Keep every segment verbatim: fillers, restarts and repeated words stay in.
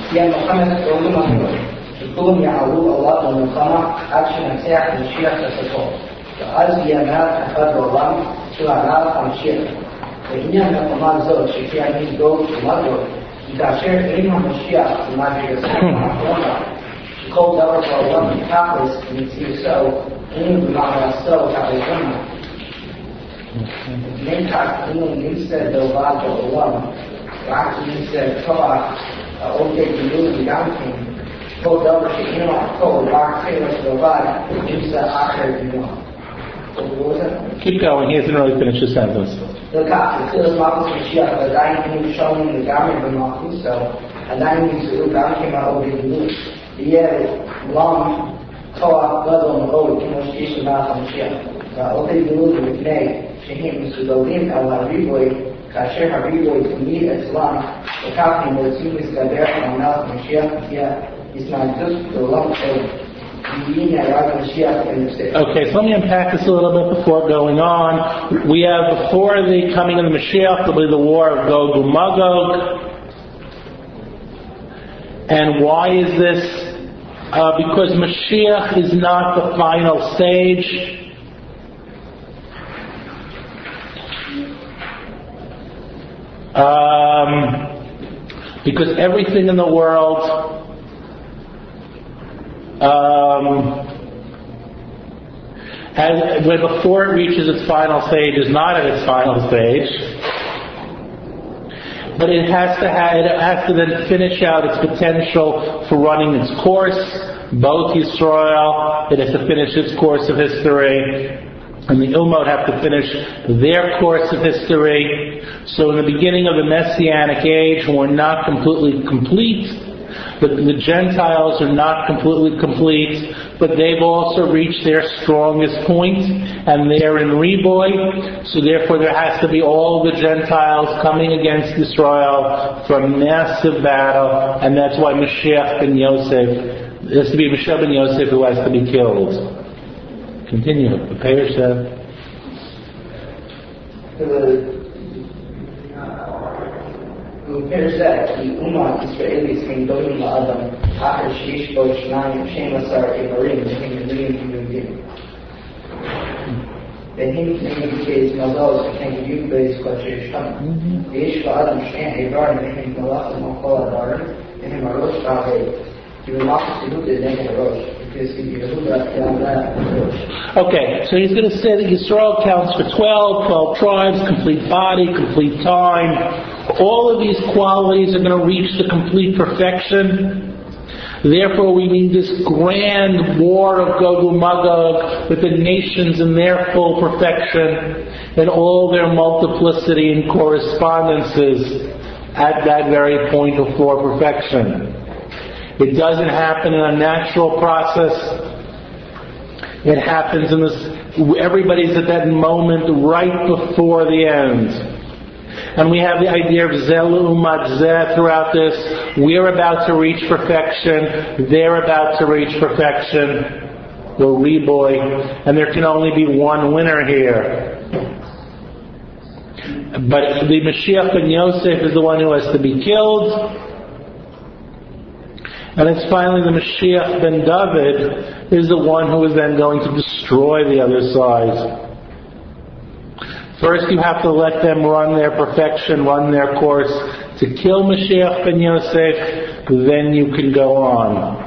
يا محمد قول محمد يكون يعود الله المقامة أكشن ساعة المشيخ تسطور فأز يمات أفاد الله سوى نار المشيخ وإننا كمان زوج شكيا من دور ومدور إذا شير إنه المشيخ وما جيسا قول دور الله تحقص من سيسو إنه بمعنى السو تعيشنا من تحققون نمسى دوبات الله وعكس نمسى طبعا أوكي بيقول بيانكم قول دور شكيا قول وعكس دوبات نمسى آخر بيانكم. Keep going, he hasn't really finished the sentence. The God, the Lord Mashiach, but I need to show him the garment of Malchus, and I need to look at him out of the blue. The year long, Torah, God on the road, Kimosh Yeshua Mashiach. The Ote Blue, the Nay, Shehim, Sudolim, Allah Riboy, Kasher Hariboy, to meet Islam, the Kapim, the Simis, Gaber, and Mal Mashiach, yeah, it's not just the long term. Okay, so let me unpack this a little bit before going on. We have before the coming of the Mashiach, there'll be the war of Gog and Magog. And why is this? Uh, because Mashiach is not the final stage. Um, because everything in the world Um, as, when before it reaches its final stage is not at its final stage, but it has to have, it has to then finish out its potential for running its course. Both Yisrael, it has to finish its course of history, and the Ummot have to finish their course of history. So in the beginning of the Messianic age, we're not completely complete. But the Gentiles are not completely complete, but they've also reached their strongest point, and they're in Riboy. So therefore there has to be all the Gentiles coming against Israel for a massive battle, and that's why Mashiach ben Yosef, it has to be Mashiach ben Yosef who has to be killed. Continue. The Peir said. وبرزة الأمة الإسرائيلية من دون الأدم آخر شيش بو شنايم شيما صار إبريم بهم مليون يوجين بهم من كيس مزاوز كان يجيب بيس قدر شام ليش فأدم شين إبرار بهم ملاح المقوى دارن بهم الروش تعبي يبلاح سلوك لدين الروش Okay, so he's going to say that Yisrael counts for twelve, twelve tribes, complete body, complete time. All of these qualities are going to reach the complete perfection. Therefore, we need this grand war of Gog and Magog with the nations in their full perfection and all their multiplicity and correspondences at that very point of full perfection. It doesn't happen in a natural process. It happens in this, everybody's at that moment right before the end. And we have the idea of Zelu Umat Zeh throughout this. We're about to reach perfection. They're about to reach perfection. We're Riboy. And there can only be one winner here. But the Mashiach ben Yosef is the one who has to be killed. And it's finally the Mashiach ben David is the one who is then going to destroy the other side. First you have to let them run their perfection, run their course to kill Mashiach ben Yosef, then you can go on.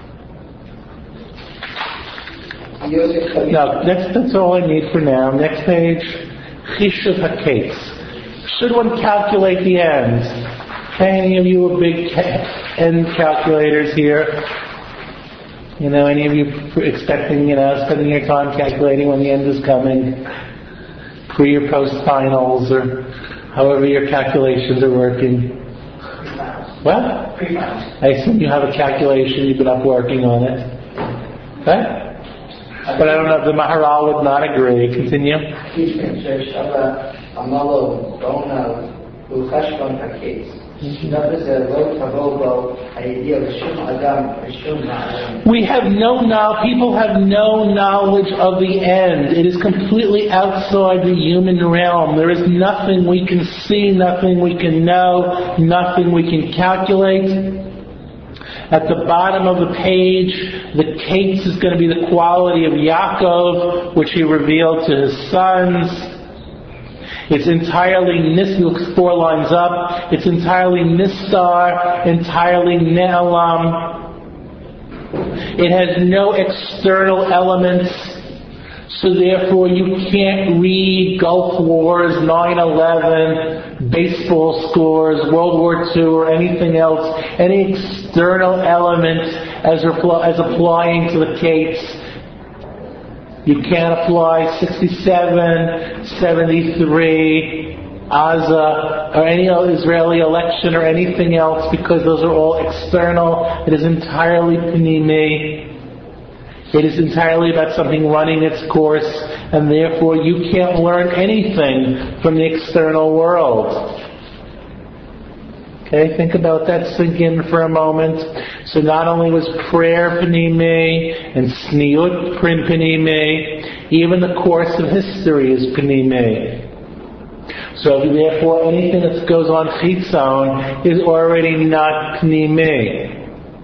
Now, that's, that's all I need for now. Next page. Chishuv HaKetz. Should one calculate the ends? Any of you are big end calculators here? You know, any of you expecting, you know, spending your time calculating when the end is coming? Pre or post finals, or however your calculations are working? What? Pre-finals. I assume you have a calculation, you've been up working on it. Okay? But I don't know if the Maharal would not agree. Continue. We have no knowledge, people have no knowledge of the end. It is completely outside the human realm. There is nothing we can see, nothing we can know, nothing we can calculate. At the bottom of the page, the kates is going to be the quality of Yaakov, which he revealed to his sons. It's entirely nis, looks four lines up, it's entirely nistar, entirely ne'elam. It has no external elements, so therefore you can't read Gulf Wars, nine eleven, baseball scores, World War Two, or anything else, any external element as, repl- as applying to the kates. You can't apply sixty-seven, seventy-three, Gaza, or any Israeli election or anything else, because those are all external. It is entirely panimi. It is entirely about something running its course, and therefore you can't learn anything from the external world. Okay, think about that, sink in for a moment. So not only was prayer panime and sniut panime, even the course of history is panime. So therefore anything that goes on chitzon is already not panime.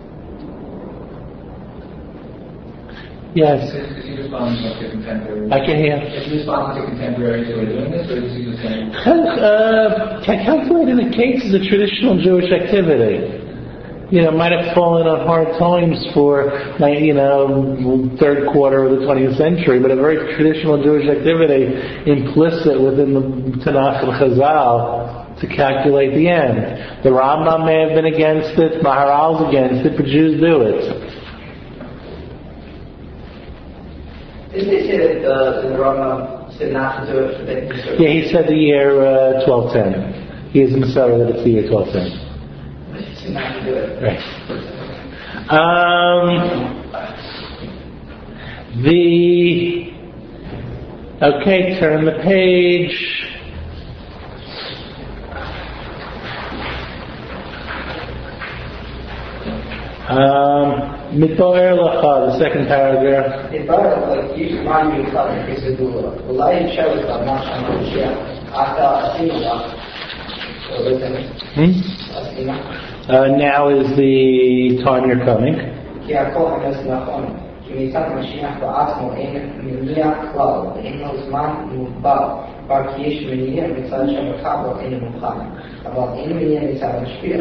Yes. Is he responding to contemporary? I can hear. Is he responding to contemporaries who are doing this, or is he just saying? Uh, calculating the case is a traditional Jewish activity. You know, might have fallen on hard times for, you know, third quarter of the twentieth century, but a very traditional Jewish activity, implicit within the Tanakh and Chazal, to calculate the end. The Rambam may have been against it, Maharal's against it, but Jews do it. Didn't they say that uh, the Rambam said not to do it for the Yeah, he said the year uh, twelve ten. He is the Messiah that it's the year twelve ten. He said not to do it. Right. Um, the okay, turn the page. Um, Mitoer Lacha, the second paragraph. It brought like you remind me of the case of Dula. The light shows that much on the Mashiach. After Asima, or listen, Hmm? Uh, now is the time you're coming. כי הכל חמש נכון, כי מצד המשיח בעצמו אין מניע כלל, ואין לו זמן מוגבל, כבר כי יש מניע מצד שמחבר אין מוכן, אבל אין מניע מצד המשפיע.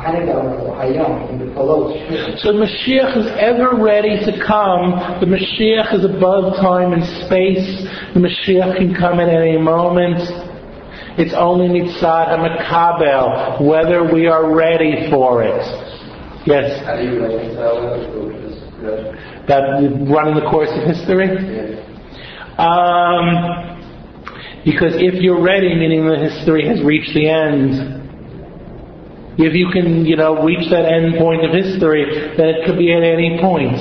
So Mashiach is ever ready to come. The Mashiach is above time and space. The Mashiach can come at any moment. It's only mitzad hamakabel, whether we are ready for it. Yes? How do you reconcile that running the course of history? Yeah. Um, because if you're ready, meaning the history has reached the end. If you can, you know, reach that end point of history, then it could be at any point.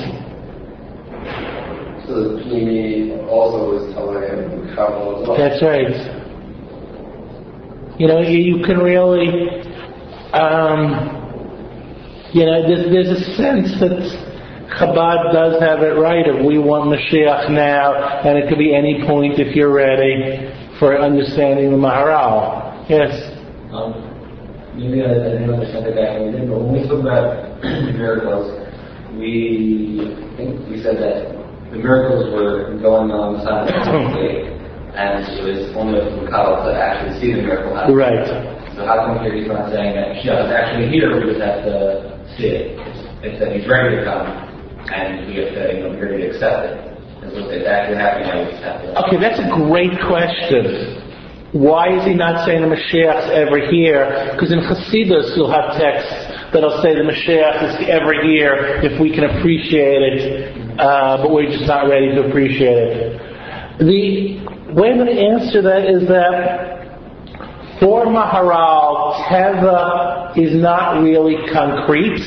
So the Pnimi also is telling him travel as well. That's right. You know, you can really, um, you know, there's, there's a sense that Chabad does have it right. If we want Mashiach now, and it could be any point if you're ready for understanding the Maharal. Yes. Um, Maybe I didn't understand the guy we did, but when we talk about the miracles, we I think we said that the miracles were going on simultaneously, and it was only for Mikhail to actually see the miracle happen. Right. So how come here he's not saying that Mashiach is actually here, we just have to see it? It's that he's ready to come, and we have to, you know, be ready to accept it. And so it's actually happening, now we just have to. Okay, that's a great question. Why is he not saying the Mashiach's ever here? Because in Chassidus you'll have texts that'll say the Mashiach is ever here if we can appreciate it, uh, but we're just not ready to appreciate it. The way I'm going to answer that is that for Maharal, Teva is not really concrete.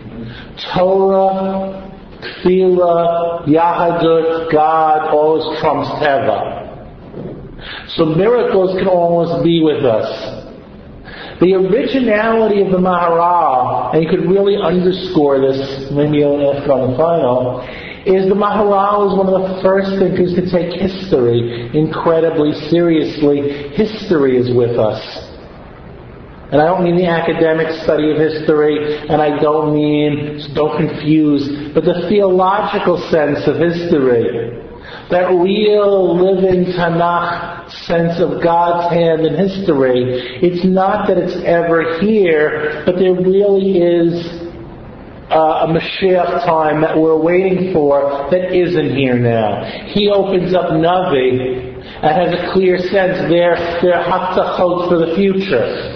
Torah, Tefillah, Yahadut, God always trumps Teva. So miracles can almost be with us. The originality of the Maharal, and you could really underscore this, maybe I'll ask on the final, is the Maharal is one of the first thinkers to take history incredibly seriously. History is with us. And I don't mean the academic study of history, and I don't mean, don't confuse, but the theological sense of history. That real living Tanakh sense of God's hand in history. It's not that it's ever here, but there really is uh, a Mashiach time that we're waiting for that isn't here now. He opens up Navi and has a clear sense they're, they're haftachot for the future.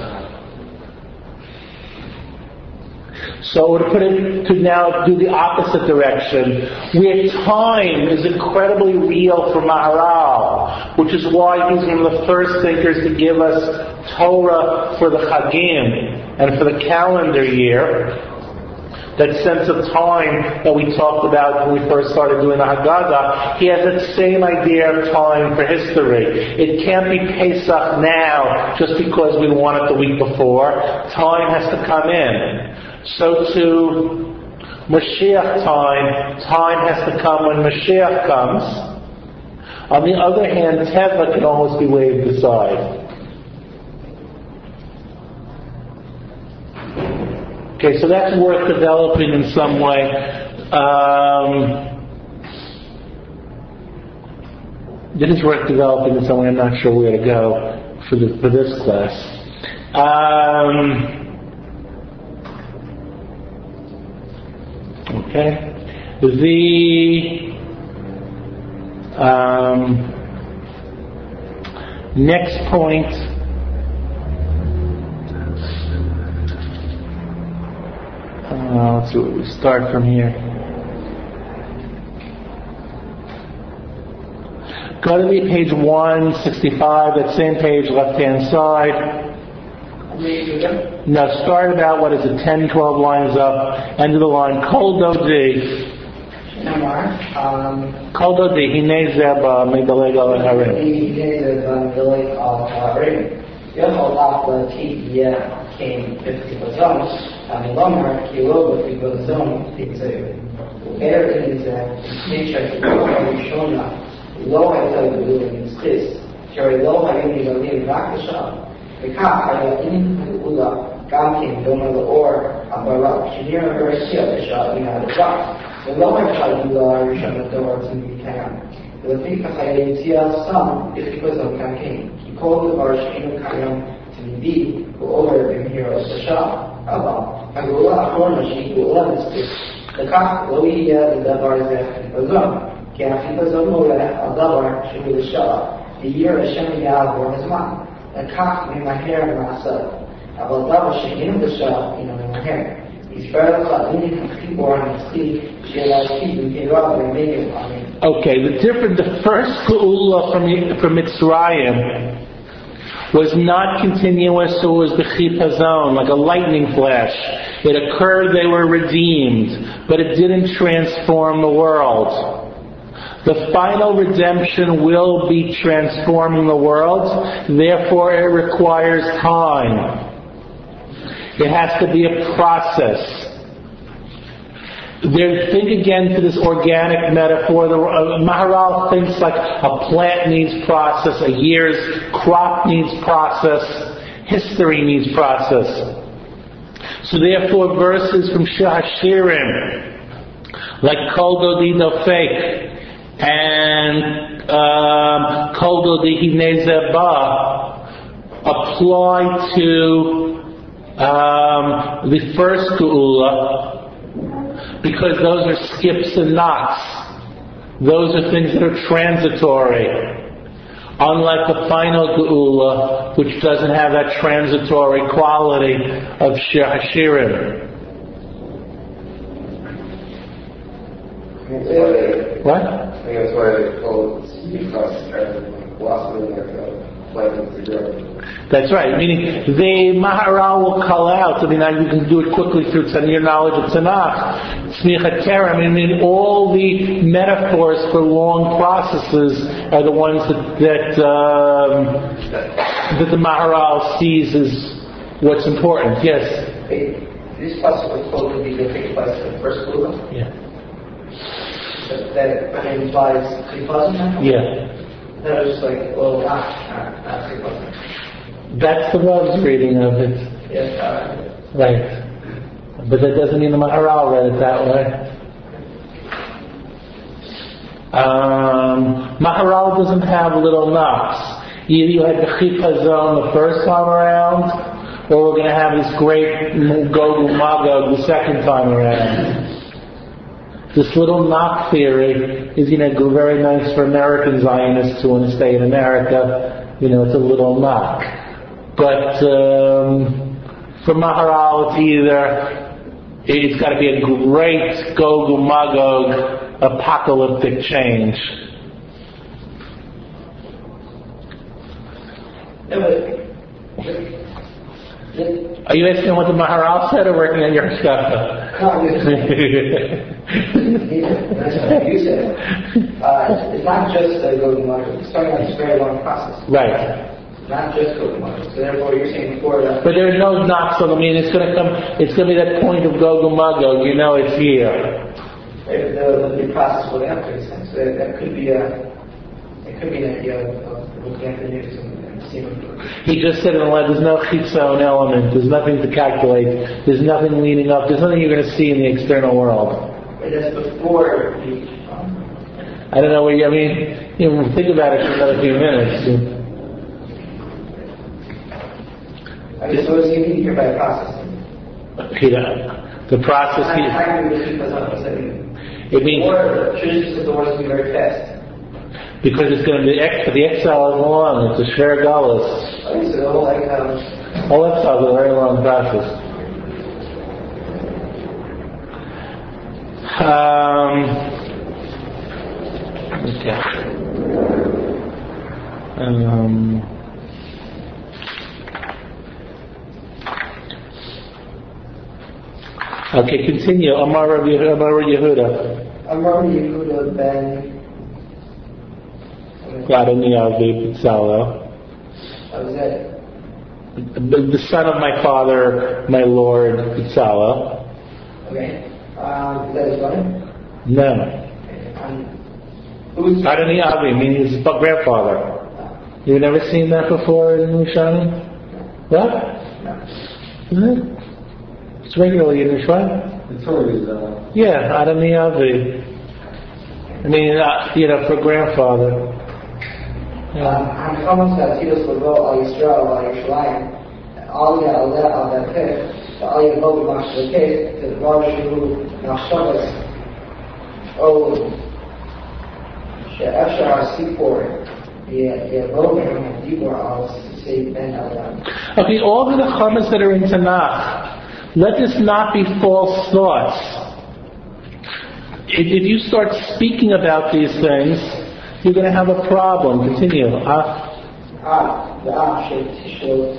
So to put it, to now do the opposite direction, where time is incredibly real for Maharal, which is why he's one of the first thinkers to give us Torah for the Chagim and for the calendar year. That sense of time that we talked about when we first started doing the Haggadah, he has that same idea of time for history. It can't be Pesach now just because we want it the week before. Time has to come in. So to Mashiach time, time has to come when Mashiach comes. On the other hand, Teva can almost be waved aside. Okay, so that's worth developing in some way. Um, it is worth developing in some way. I'm not sure where to go for, the, for this class. Um, Okay. The um, next point uh, let's see where we start from here. Go to the page one sixty-five, that same page, left-hand side. Now start about, what is it, ten, twelve lines up, end of the line, Kol Dodi. Kol Dodi, Hinei Zeba, Medaleg al Harim. Hinei Zeba, Medaleg al Harim. Yochol Afla Tiya came fifty Bazon, and Lomar, Kilo, fifty Bazon, Pizza. Better in the nature of Shona, Lo Haita Building is this. Jerry Lo Haiti Building Rakasha. וכך היה אין פעולה גם כן דומה לאור הברק שנראה ברסיע בשעה מן הדבר ולא הייתה פעולה הראשון לדבר תמיד ולפיכך היה יציאה סם לכיבוזון גם כן כי כל דבר שאינו קיים תמידי הוא עובר במהירות בשעה אבל הגאולה האחרונה שהיא גאולה מספיק וכך לא יהיה לדבר הזה חיפזון כי החיפזון מורה על דבר שהוא לשעה ויהיה השם יעבור הזמן וכך ממהר מעשה, אבל דבר שאינו בשעה אינו ממהר. יסבר לך אדוני החיבור הנצחי שלהשקיד במהרה במהר. אמן. Okay, the different, the first Geula from, from Mitzrayim was not continuous, it was the Chipazon, like a lightning flash. It occurred, they were redeemed, but it didn't transform the world. The final redemption will be transforming the world, therefore it requires time. It has to be a process. There, think again to this organic metaphor. The uh, Maharal thinks like a plant needs process, a year's crop needs process, history needs process. So therefore verses from Shir HaShirim, like Kol Dodi Nofek, and um, Kol Dodi Hinei Zeba apply to um, the first Geula because those are skips and knots. Those are things that are transitory. Unlike the final Geula, which doesn't have that transitory quality of Shir HaShirim. What? I think that's why they call it because blossom like a plant to grow. That's right. Meaning the Maharal will call out. I mean, you can do it quickly through your knowledge of Tanakh, Smicha Terem. I mean, all the metaphors for long processes are the ones that that, um, that the Maharal sees as what's important. Yes. Hey, this possibly supposed to be the fixed place for the first Geula? Yeah. That, that implies Chipazon? Yeah. That was like, well, not, not, not Chipazon. That's the Rav's reading of it. Yes, uh, Right. But that doesn't mean the Maharal read it that way. Um, Maharal doesn't have little knocks. Either you had the Chipazon the first time around, or we're going to have this great Gog Magog the second time around. This little knock theory is, you know, very nice for American Zionists who want to stay in America. You know, it's a little knock. But um, for Maharal, it's either, it's got to be a great Gog Magog apocalyptic change. no, but, but, Are you asking what the Maharal said or working on your skaffa? no, that's what you said. Uh, it's not just the Gog Magog. It's starting out this very long process. Right. Not just Gog Magog. So therefore, you're saying before that. But there are no knocks on. I mean, it's going to come. It's going to be that point of Gog Magog. You know, it's here. The, the, the process will have to extend. So that, that could be a, it could be an idea of, of looking at the news and, and seeing. He just said in the letter, there's no chitzon element. There's nothing to calculate. There's nothing leading up. There's nothing you're going to see in the external world. But that's before the. Um, I don't know. What you, I mean, you know, think about it for another few minutes. I mean, so what do you mean here by processing? Yeah, the process. I, I agree with you because I'm saying. It means Or tradition said the war is going to be very fast. because it's going to be ex- the exile is long. It's a share galus. Okay, so the whole like um, All exile is a very long process. Um, okay. Um, okay, continue. Amar Rabbi Amar Yehuda. Amar Yehuda ben. Adoniyavi Pizzalo. How was that? The, the son of my father, my lord Pizzalo. Okay. Um, is that his brother? No. Okay. Um, who's Adoniyavi, meaning his grandfather. You've never seen that before in Rishani? What? No. Isn't it? It's regularly in Rishani. It's always, uh, Yeah, Adoniyavi. I mean, uh, you know, for grandfather. Yeah. המלחמות להצילוס לבוא על ישראל ועל ירושלים, על יעלה על דרכך, ועל יבוא במחשבתך, כדבר שהוא מחשבת, או שאפשר הסיפור יבוא מהם דיבור על סי בן אדם. Okay, all the nechamas that are in Tanakh, let this not be false thoughts. If, if you start speaking about these things, you're going to have a problem. Continue. Ah. Ah, the ah שתשלוט,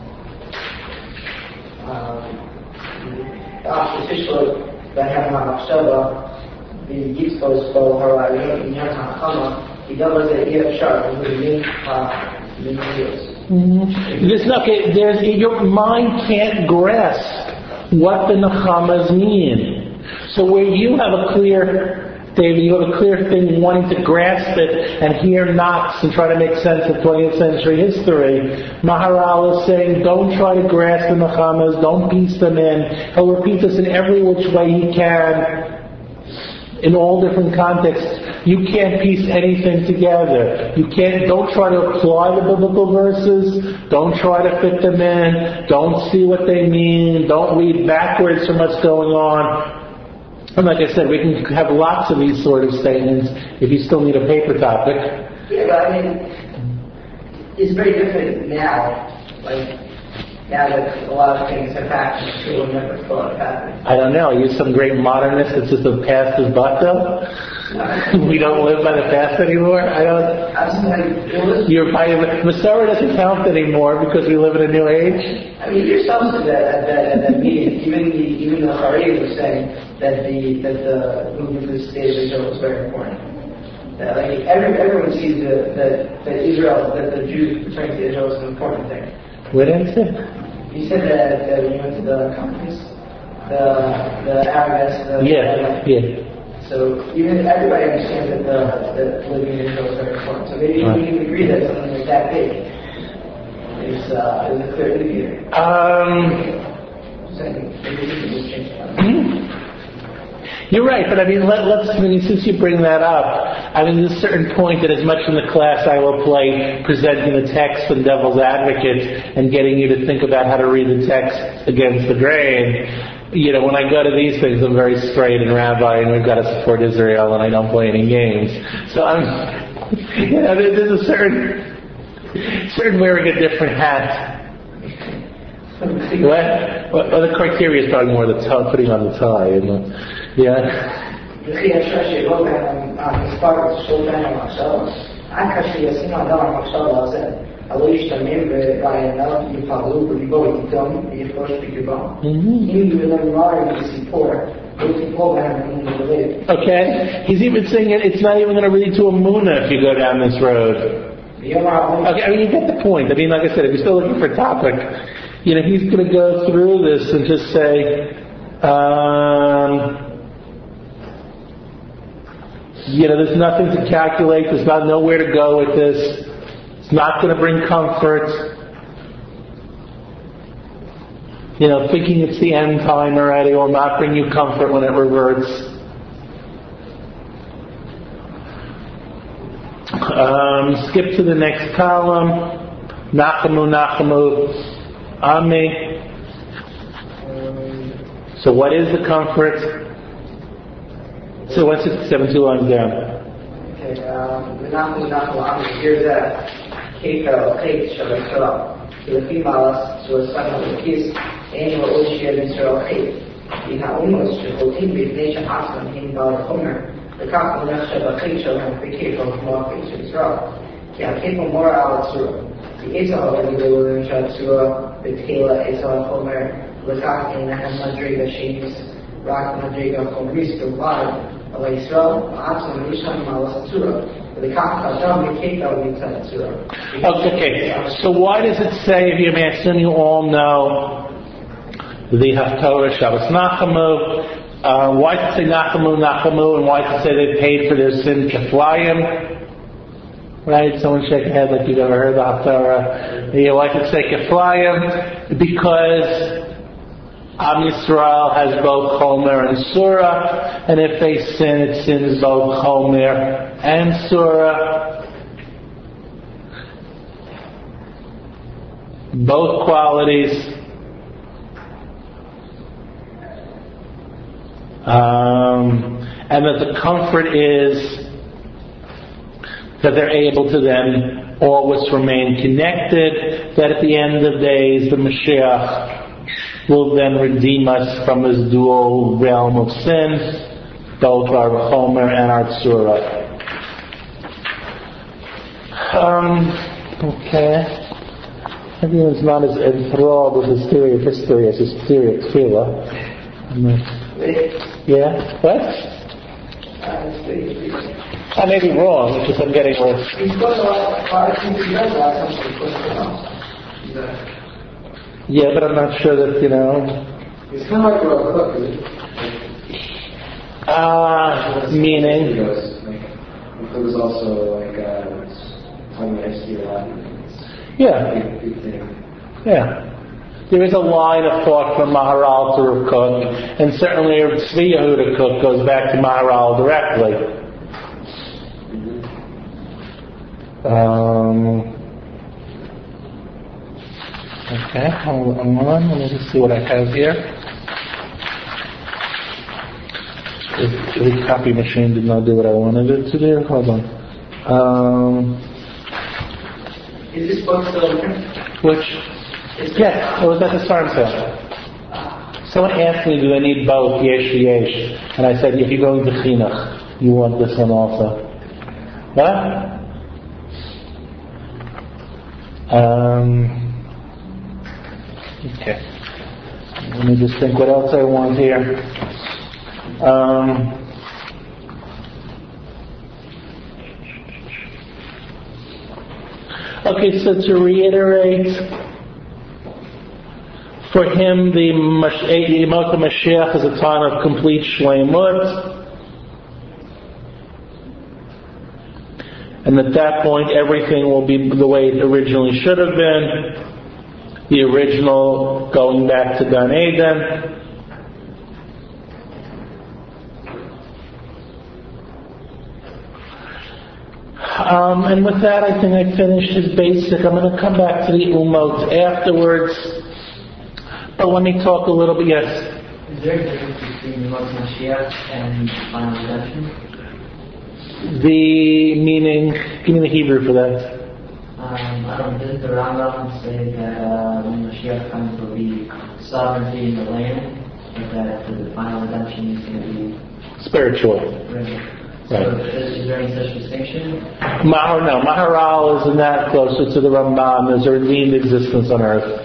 ah שתשלוט בהם המחשבה, ויתפוס בו הרעיון עניין החכמה, כי דבר זה אי אפשר, ומבין המיניות. There's not, okay, there's, your mind can't grasp what the nechamas mean. So where you have a clear, David, you have a clear thing wanting to grasp it and hear knocks and try to make sense of twentieth century history, Maharal is saying don't try to grasp the nechamas, don't piece them in. He'll repeat this in every which way he can, in all different contexts. You can't piece anything together. You can't, don't try to apply the biblical verses. Don't try to fit them in. Don't see what they mean. Don't read backwards from what's going on. And like I said, we can have lots of these sort of statements if you still need a paper topic. Yeah, but I mean, it's very different now. Like, now that a lot of things have happened, people never thought of happening. I don't know. Are you some great modernist that's just the past is but though? We don't live by the past anymore? I don't... I'm saying, it was, You're probably... Masara doesn't count anymore because we live in a new age? I mean, yourself said that at that, at that meeting. Even the even the Haredi was saying that the that the movement to the state of Israel was very important. That like every, everyone sees that that that Israel, that the Jews returning to Israel is an important thing. What did I say? You said that, that when you went to the conference, the the Arabics, the Yeah, yeah. So even everybody understands that the that living in Israel is very important. So maybe Right. we can agree that something like that big. is, uh, is it clear to you? Um, You're right, but I mean, let, let's, I mean, since you bring that up, I mean, there's a certain point that as much in the class I will play presenting the text and devil's advocate and getting you to think about how to read the text against the grain. You know, when I go to these things, I'm very straight and rabbi, and we've got to support Israel, and I don't play any games. So I'm, you know, there's a certain, certain wearing a different hat. What? Well, the criteria is probably more the tie, putting on the tie, isn't it? Yeah. וכי אפשר שלא המספר של בין המחשב, רק כשישים אדם המחשב הזה, הלא ישתמם ברעיונות יפעלו בליבו איתם ויפגוש בקרבם. אם ולמראים בסיפור, לא תיפול בהם אמונה בלב. Okay, he's even saying it, it's not even going to lead to a muna if you go down this road. Okay, I mean, you get the point. I mean, like I said, if you're still looking for a topic, you know, he's going to go through this and just say, um, you know, there's nothing to calculate, there's not nowhere to go with this, it's not going to bring comfort. You know, thinking it's the end time already will not bring you comfort when it reverts. Um, skip to the next column. Nachamu, Nachamu. Ami. So what is the comfort? So one sixty-seven, two lines down. Okay, Nachamu, Nachamu, Ami. Here's that. Keika, Keik, Shabbat, the females, so it's not a kiss, and what was she in Israel Keik? The Haumus, Shakotim, the nation Aslan, in Bal Homer, the Kapu, Shabbat, Keik, Shabbat, the Keik of more Keik, Israel. Yeah, Keik of more out to the Israel, the Lord, Shabbat, the Kayla, Israel, Homer, the Kak, and the Madriga, Shames, Rock, Madriga, from Greece, the Wild, of Israel, Aslan, Mishan, Malas, Surah. Okay, so why does it say, if you may assume you all know the Haftorah Shabbos Nachamu, uh, why does it say Nachamu, Nachamu, and why does it say they paid for their sin Keflayim? Right, someone shake a head like you've ever heard the Haftorah. Yeah, why does it say Keflayim? Because Am Yisrael has both Chomer and Surah, and if they sin, it sins both Chomer and Surah. Both qualities. Um, and that the comfort is that they're able to then always remain connected, that at the end of days the Mashiach will then redeem us from this dual realm of sin, both our Chomer and our Tzura. Um, okay. Everyone's not as enthralled with his theory of history as his theory of Tefillah. Yeah? What? I may be wrong, it's just I'm getting worse. Yeah, but I'm not sure that, you know... It's kind of like Rav Kook, isn't it? Ah, uh, meaning? It was also like, uh, talking about S D R. Yeah. Yeah. There is a line of thought from Maharal to Rav Kook, and certainly Tzvi Yehuda Kook goes back to Maharal directly. Um... Okay, hold on, let me just see what I have here. The, the copy machine did not do what I wanted it to do. Hold on. Um, Is this book still open? which? Yes, it was at the Sarm sale. Someone asked me, do I need both? Yesh, yesh. And I said, if you're going to Chinuch, you want this one also. What? Um... Okay. Let me just think what else I want here. Um, okay, so to reiterate, for him the Yemot HaMashiach is a time of complete shleimut, and at that point everything will be the way it originally should have been. the original going back to Gan Eden. Um, and with that, I think I finished his basic. I'm going to come back to the Umot afterwards. But let me talk a little bit, yes? Is there a difference between Yemot Mashiach and final redemption? The meaning, give me the Hebrew for that. Um, I don't know, didn't the Rambam say that uh, when Mashiach comes there will be sovereignty in the land, and that after the final redemption is going to be spiritual. Right. Right. So is, is there any such distinction? Mahar, no, Maharal isn't that closer to the Ramban. There's a redeemed existence on earth.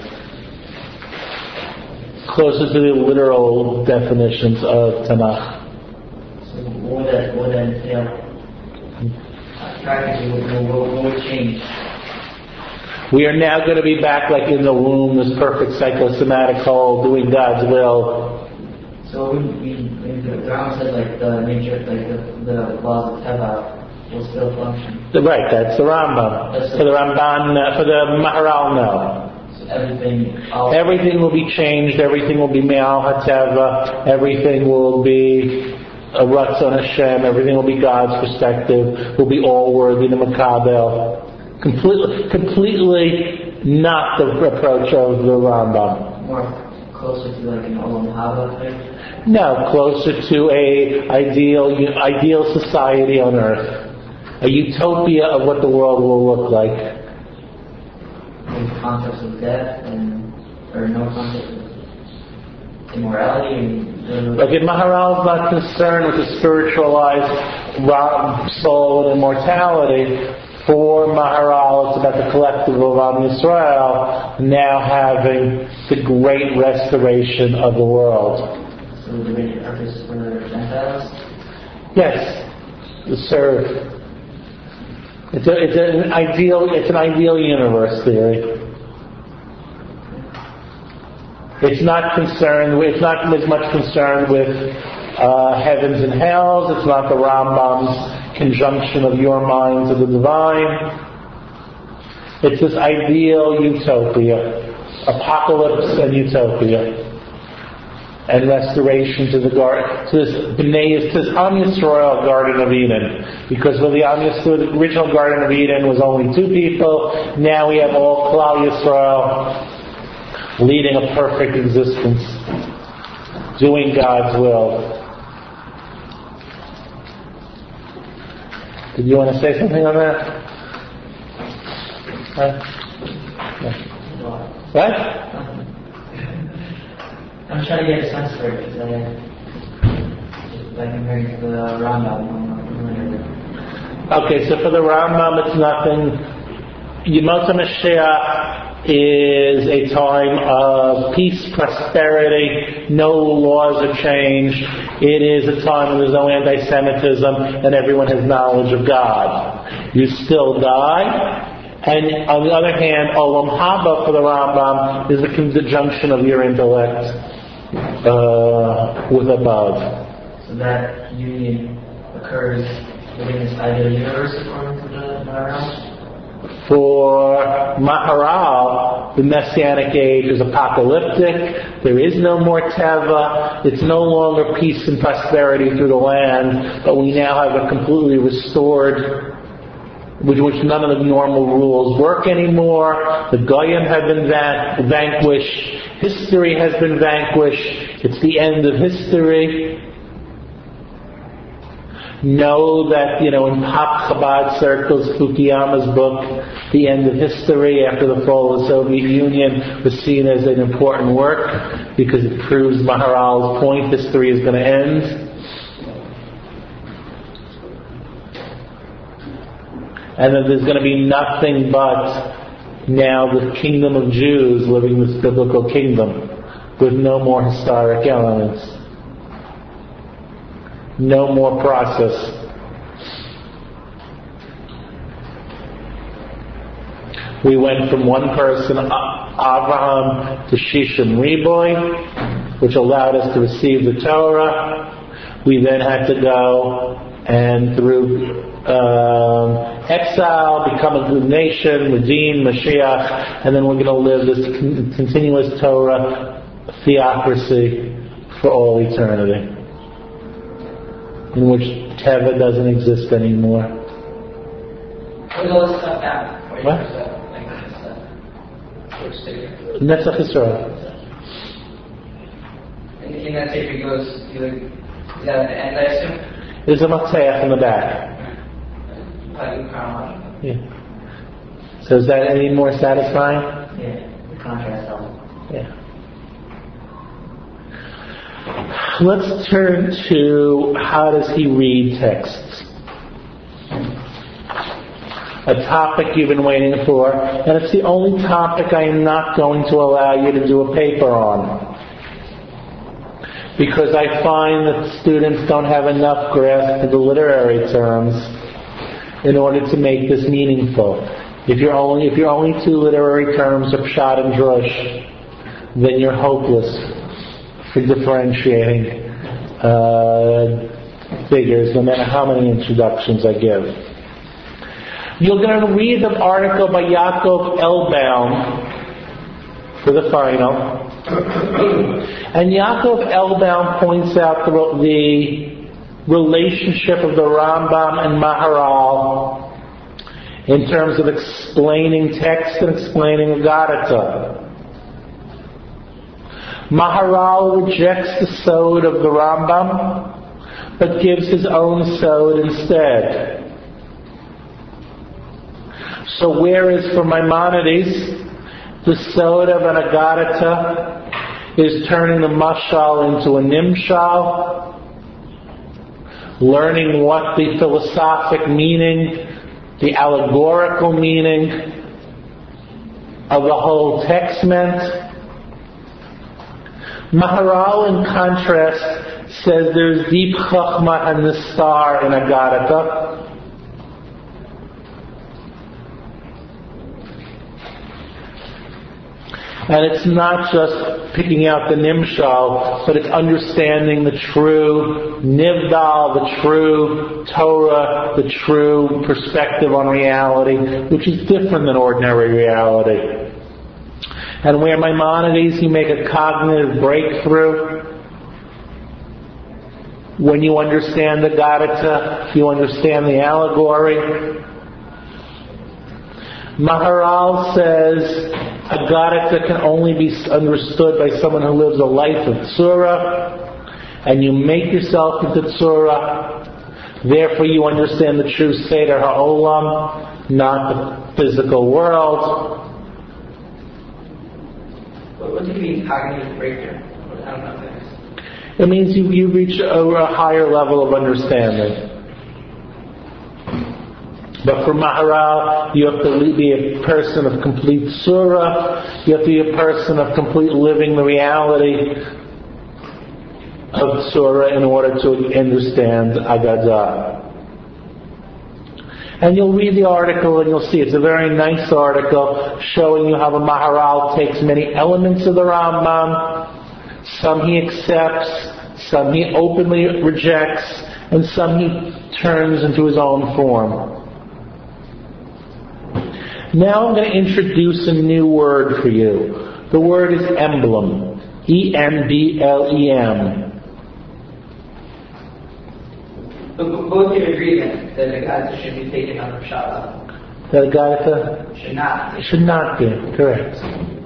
Closer to the literal definitions of Tanakh. So what would that, what would that entail? Practically, what, what, what would change? We are now going to be back like in the womb, this perfect psychosomatic whole, doing God's will. So we, we, the Rambam said like the nature, like the, the laws of Teva will still function. Right, that's the Rambam. That's for the Ramban, uh, for the Maharal, no. So everything, all everything will be changed. Everything will be Me'al HaTeva. Everything will be a Ratzon Hashem. Everything will be God's perspective. Will be all worthy to Makabel. Completely, completely not the approach of the Rambam. more closer to like an Olam Haba type. No, closer to a ideal ideal society on earth, a utopia of what the world will look like. In concepts of death and or no concept of immorality. And, like if Maharal is not concerned with the spiritualized soul and immortality, for Maharal it's about the collective of Am Yisrael now having the great restoration of the world. So the great purpose for the Gentiles? Yes, to serve. It's, a, it's an ideal. It's an ideal universe theory. It's not concerned. With, it's not as much concerned with uh, heavens and hells. It's not the Rambam's conjunction of your mind to the divine. It's this ideal utopia, apocalypse and utopia. And restoration to the garden, to this Bnei, to this Am Yisrael Garden of Eden, because when the Am Yisrael, the original Garden of Eden was only two people. Now we have all Klal Yisrael leading a perfect existence, doing God's will. Did you want to say something on that? Huh? What? I'm trying to get a sense for it because I, like comparing to the Rambam, I'm not familiar with it. Okay, so for the Rambam, it's nothing. Yemot HaMashiach is a time of peace, prosperity, no laws are changed. It is a time when there's no anti-Semitism and everyone has knowledge of God. You still die. And on the other hand, Olam Haba for the Rambam is the conjunction of your intellect uh, with above. So that union occurs within this ideal universe according to the Maharal? For Maharal, the Messianic age is apocalyptic. There is no more Teva. It's no longer peace and prosperity through the land, but we now have a completely restored, with which none of the normal rules work anymore. The Goyim have been van- vanquished. History has been vanquished. It's the end of history. Know that, you know, in pop Chabad circles, Fukuyama's book, The End of History, after the fall of the Soviet Union, was seen as an important work because it proves Maharal's point, history is going to end. And that there's going to be nothing but now the kingdom of Jews living this biblical kingdom with no more historic elements. No more process. We went from one person, Abraham, to Shishim Riboy, which allowed us to receive the Torah. We then had to go and through um, exile, become a good nation, redeem, Mashiach, and then we're going to live this con- continuous Torah theocracy for all eternity, in which Teva doesn't exist anymore. Where's all this stuff at? What? Netzach Yisrael. In, in that tape it goes, you look, is that at the end, I assume? There's a Matzeach in the back. Like chronological. Yeah. So is that any more satisfying? Yeah, the contrast element. Yeah. Let's turn to how does he read texts? A topic you've been waiting for, and it's the only topic I am not going to allow you to do a paper on. Because I find that students don't have enough grasp of the literary terms in order to make this meaningful. If you're only if you're only two literary terms of pshat and drush, then you're hopeless for differentiating uh, figures, no matter how many introductions I give. You're going to read an article by Yaakov Elbaum for the final. And Yaakov Elbaum points out the, the relationship of the Rambam and Maharal in terms of explaining text and explaining Agartha. Maharal rejects the sod of the Rambam, but gives his own sod instead. So whereas for Maimonides, the sod of an Agartha is turning the mashal into a nimshal, learning what the philosophic meaning, the allegorical meaning of the whole text meant. Maharal, in contrast, says there's deep chachma and nistar in Agartha. And it's not just picking out the nimshal, but it's understanding the true nivdal, the true Torah, the true perspective on reality, which is different than ordinary reality. And where Maimonides, you make a cognitive breakthrough. When you understand the Agartha, you understand the allegory. Maharal says Agartha can only be understood by someone who lives a life of tzura, and you make yourself into tzura. Therefore, you understand the true Seder HaOlam, not the physical world. What do you mean cognitive breakthrough? I don't know what that is. It means you, you reach a, a higher level of understanding. But for Maharal, you have to be a person of complete surah. You have to be a person of complete living the reality of surah in order to understand Agadah. And you'll read the article and you'll see it's a very nice article showing you how the Maharal takes many elements of the Rambam. Some he accepts, some he openly rejects, and some he turns into his own form. Now I'm going to introduce a new word for you. The word is emblem. E M B L E M. But both can agree then that Agartha should be taken out of Shabbat. That Agartha Should not. should not be. Correct.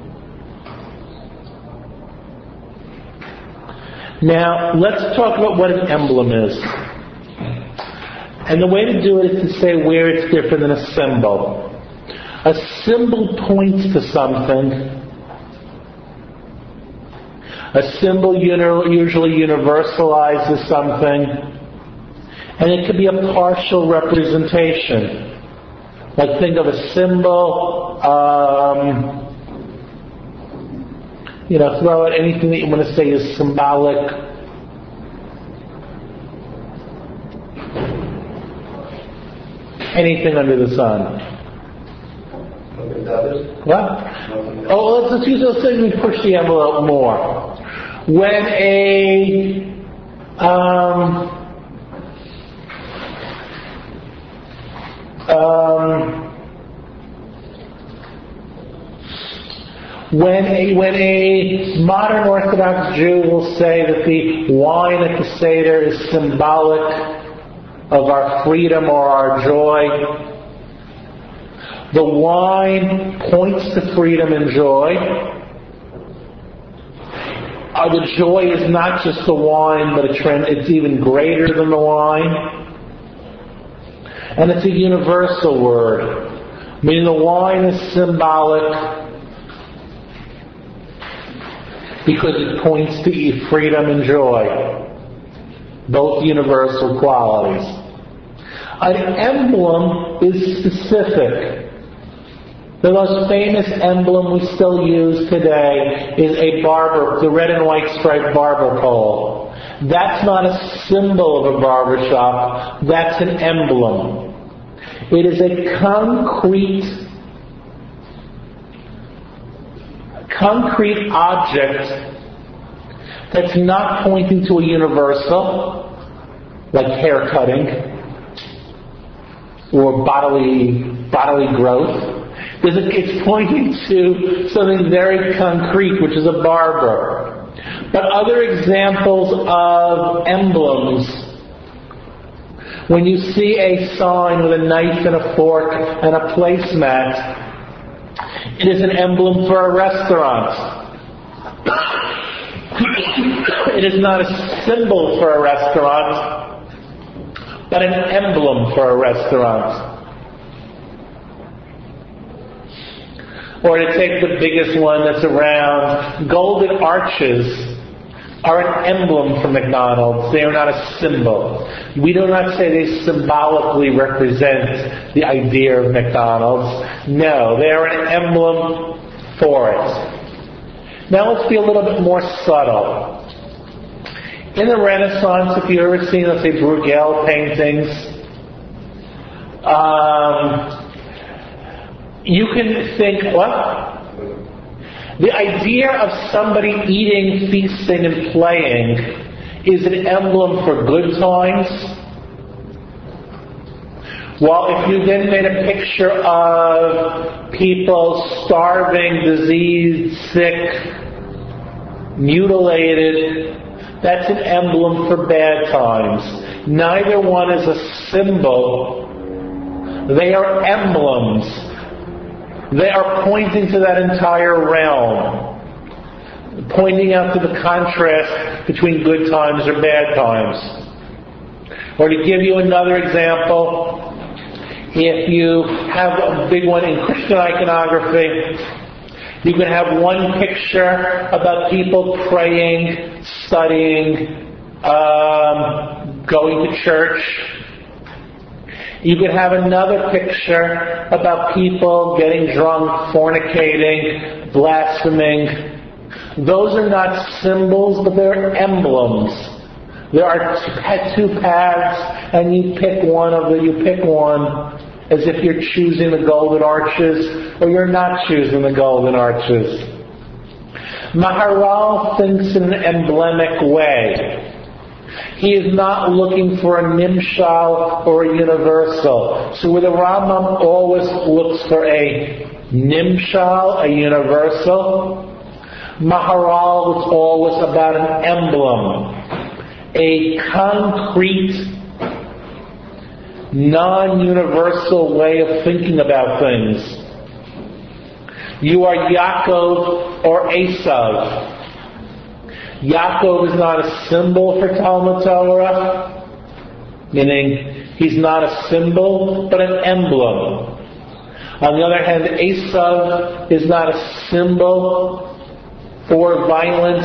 Now, let's talk about what an emblem is. And the way to do it is to say where it's different than a symbol. A symbol points to something. A symbol usually universalizes something. And it could be a partial representation. Like think of a symbol, um, you know, throw out anything that you want to say is symbolic. Anything under the sun. What? Oh, let's, let's use those things and push the envelope more. When a um, When a, when a modern Orthodox Jew will say that the wine at the Seder is symbolic of our freedom or our joy, the wine points to freedom and joy. Uh, the joy is not just the wine, but a trend, it's even greater than the wine. And it's a universal word, meaning the wine is symbolic because it points to freedom and joy, both universal qualities. An emblem is specific. The most famous emblem we still use today is a barber, the red and white striped barber pole. That's not a symbol of a barber shop, that's an emblem. It is a concrete, concrete object that's not pointing to a universal, like hair cutting or bodily, bodily growth. It's pointing to something very concrete, which is a barber. But other examples of emblems, when you see a sign with a knife and a fork and a placemat, it is an emblem for a restaurant. It is not a symbol for a restaurant, but an emblem for a restaurant. Or to take the biggest one that's around, golden arches are an emblem for McDonald's. They are not a symbol. We do not say they symbolically represent the idea of McDonald's. No, they are an emblem for it. Now let's be a little bit more subtle. In the Renaissance, if you've ever seen, let's say, Bruegel paintings, um, you can think, what? The idea of somebody eating, feasting, and playing is an emblem for good times. Well, if you then made a picture of people starving, diseased, sick, mutilated, that's an emblem for bad times. Neither one is a symbol. They are emblems. They are pointing to that entire realm, pointing out to the contrast between good times or bad times. Or to give you another example, if you have a big one in Christian iconography, you can have one picture about people praying, studying, um, going to church. You could have another picture about people getting drunk, fornicating, blaspheming. Those are not symbols, but they're emblems. There are two paths, and you pick one of the, you pick one as if you're choosing the golden arches, or you're not choosing the golden arches. Maharal thinks in an emblemic way. He is not looking for a nimshal or a universal. So where the Rambam always looks for a nimshal, a universal, Maharal is always about an emblem, a concrete, non-universal way of thinking about things. You are Yaakov or Esav. Yaakov is not a symbol for Talmud Torah, meaning he's not a symbol, but an emblem. On the other hand, Esav is not a symbol for violence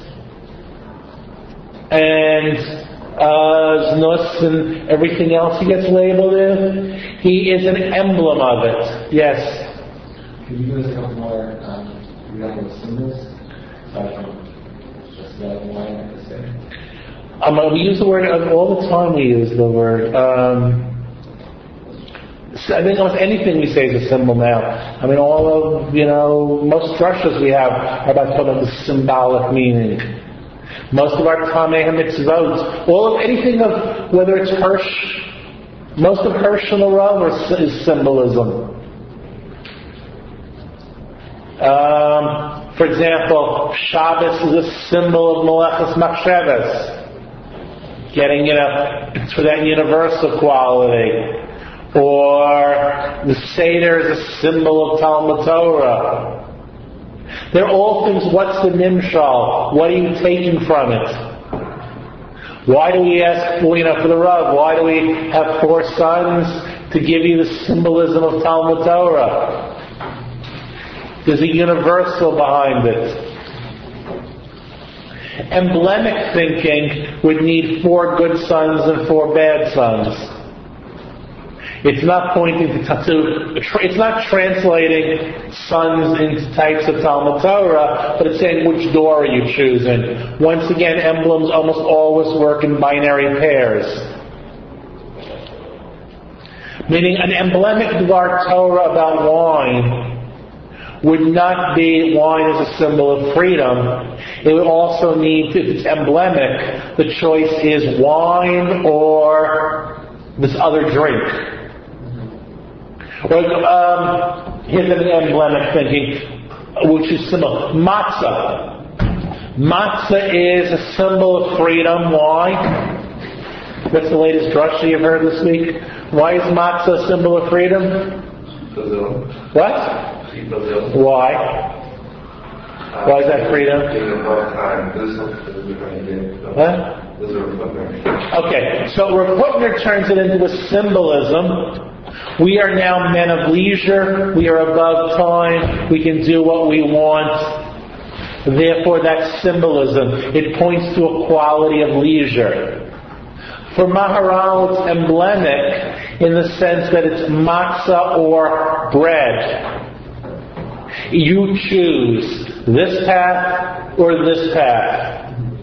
and uh, znus and everything else he gets labeled in. He is an emblem of it. Yes? Can you give us a couple more um, examples of symbols? Aside from just that wine at the Seder. Um, we use the word, all the time we use the word. Um, I think almost anything we say is a symbol now. I mean, all of, you know, most drushes we have are about talking about the symbolic meaning. Most of our Tamei HaMitzvot, all of anything of, whether it's Hirsch, most of Hirsch and the Rav is symbolism. Um, for example, Shabbos is a symbol of Melechus Machshavos, getting it up for that universal quality. Or the Seder is a symbol of Talmud Torah. They're all things, what's the Nimshal? What are you taking from it? Why do we ask you know, for the Rav? Why do we have four sons? To give you the symbolism of Talmud Torah. There's a universal behind it. Emblemic thinking would need four good sons and four bad sons. It's not pointing to, to it's not translating sons into types of Talmud Torah, but it's saying which door are you choosing. Once again, emblems almost always work in binary pairs. Meaning an emblemic Dvar Torah about wine would not be wine as a symbol of freedom. It would also need, if it's emblemic, the choice is wine or this other drink. Or, um, here's an emblemic thinking, which is symbol. Matzah. Matzah is a symbol of freedom. Why? What's the latest drasha you've heard this week? Why is matzah a symbol of freedom? What? Why? Why is that freedom? What? Okay, so Rav Hutner turns it into a symbolism. We are now men of leisure. We are above time. We can do what we want. Therefore, that's symbolism. It points to a quality of leisure. For Maharal, it's emblemic in the sense that it's matzah or bread. You choose this path or this path.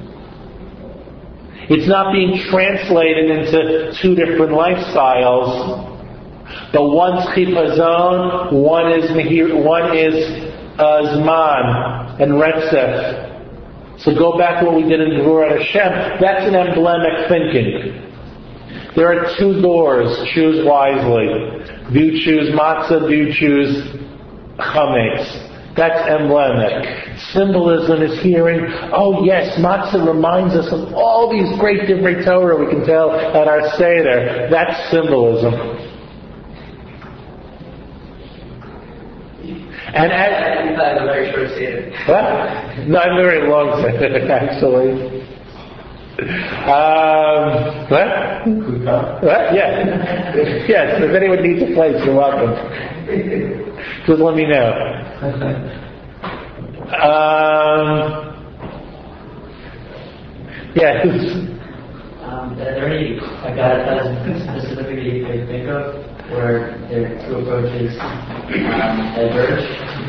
It's not being translated into two different lifestyles. But one's chipazon, one is mehir, one is uh, zman and retzef. So go back to what we did in Gevurat Hashem. That's an emblemic thinking. There are two doors. Choose wisely. Do you choose matzah? Do you choose chametz? That's emblemic. Symbolism is hearing, oh yes, matzah reminds us of all these great different Torah we can tell at our Seder. That's symbolism. And as, you had a very short Seder. What? Not very long Seder, actually. Um, what? What? Yes. Yes, if anyone needs a place, you're welcome. Just let me know. Um, yes. Um, are there any agatas specifically you could think of where their two approaches um, diverge?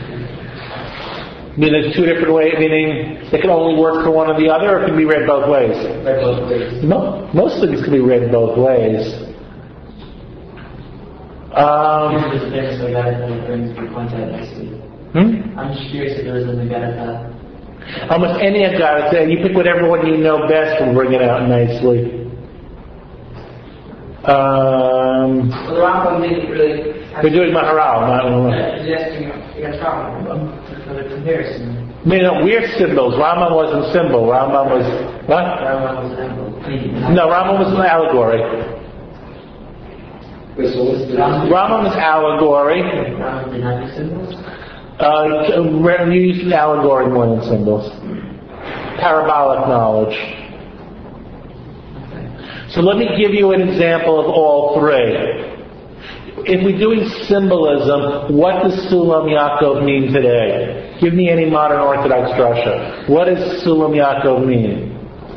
I mean, there's two different ways, meaning they can only work for one or the other, or it can be read both ways? Read both ways. No, most things can be read both ways. Um, There's a famous agata that brings the contact next week. hmm? I'm just curious if there was an agata. Almost any agata, you pick whatever one you know best and bring it out nicely. Um, Well, the Rambam didn't really... we're doing Maharal, not... Suggesting against Rambam for the comparison. I mean, no, we're symbols. Rambam wasn't symbol. Rambam was... What? Rambam was an emblem. No, Rambam was an allegory. Wait, so what's the Rambam is allegory. Rambam did not do symbols? Uh, we use allegory more than symbols. Parabolic knowledge. So let me give you an example of all three. If we're doing symbolism, what does Sulam Yaakov mean today? Give me any modern Orthodox drasha. What does Sulam Yaakov mean?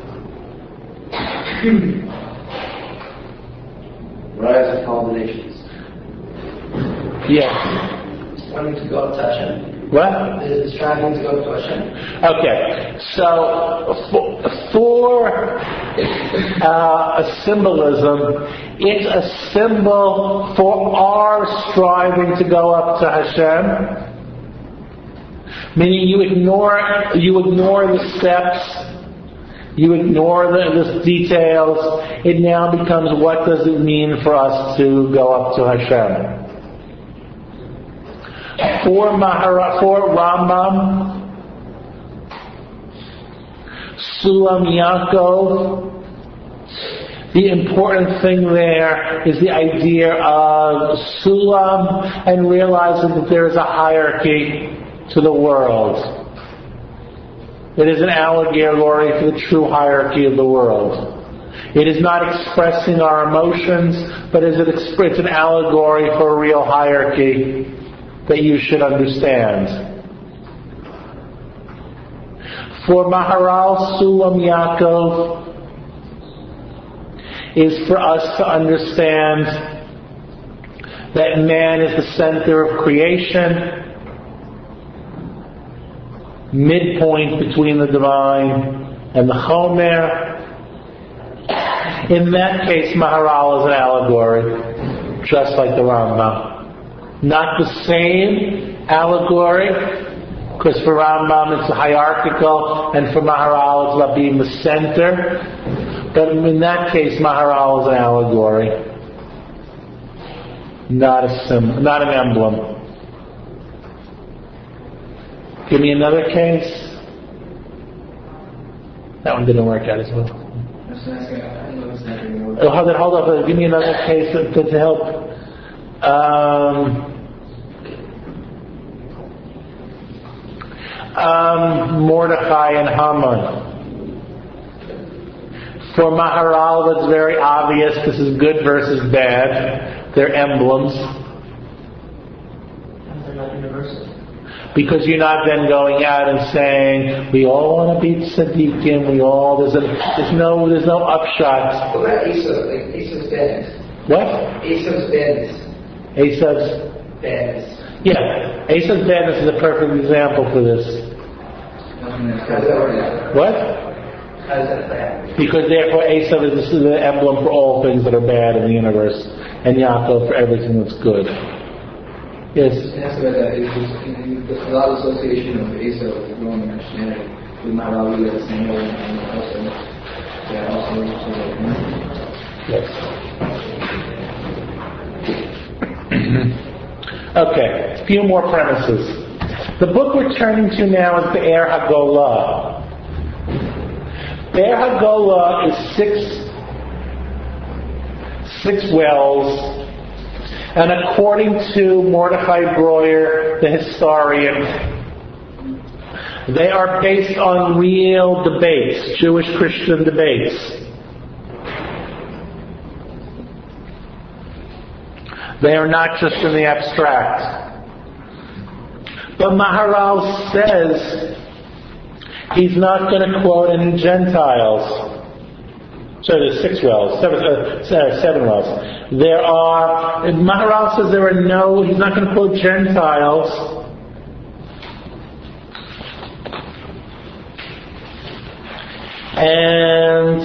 rise of combinations? Yes. Wanting to go to Hashem. What? Is striving to go to Hashem. Okay, so for, for uh, a symbolism, it's a symbol for our striving to go up to Hashem. Meaning you ignore you ignore the steps, you ignore the, the details. It now becomes, what does it mean for us to go up to Hashem? For Mahara, for Rambam, Sulam Yaakov, the important thing there is the idea of Sulam and realizing that there is a hierarchy to the world. It is an allegory for the true hierarchy of the world. It is not expressing our emotions, but is it exp- it's an allegory for a real hierarchy that you should understand. For Maharal, Sulam Yaakov is for us to understand that man is the center of creation, midpoint between the divine and the Chomer. In that case, Maharal is an allegory, just like the Rambam. Not the same allegory, because for Rambam it's hierarchical, and for Maharal it's about being the center. But in that case, Maharal is an allegory, not a sim, not an emblem. Give me another case. That one didn't work out as well. Oh, hold on, hold on. Give me another case to, to, to help. Um, um, Mordechai and Haman. For Maharal, that's very obvious. This is good versus bad. They're emblems. They're not universal. Because you're not then going out and saying we all want to be tzaddikim. We all there's a there's no there's no upshot. What about Esav? Like Esav's badness. What? Esav's badness. Esav's Badness. yeah. Esav's badness is a perfect example for this. How's that work out? What? How's that bad? Because therefore Esav is the emblem for all things that are bad in the universe, and Yaakov for everything that's good. Yes. That's about that. It's just, you know, there's a lot of association of Asa with growing in Christianity. We might all be the same way, and also, yeah, also, yes. Okay, a few more premises. The book we're turning to now is Be'er HaGolah. Be'er HaGolah is six, six wells. And according to Mordechai Breuer, the historian, they are based on real debates, Jewish-Christian debates. They are not just in the abstract. But Maharal says he's not going to quote any Gentiles. So there's six wells, seven, uh, seven wells. There are, Maharal says there are no, he's not going to quote Gentiles. And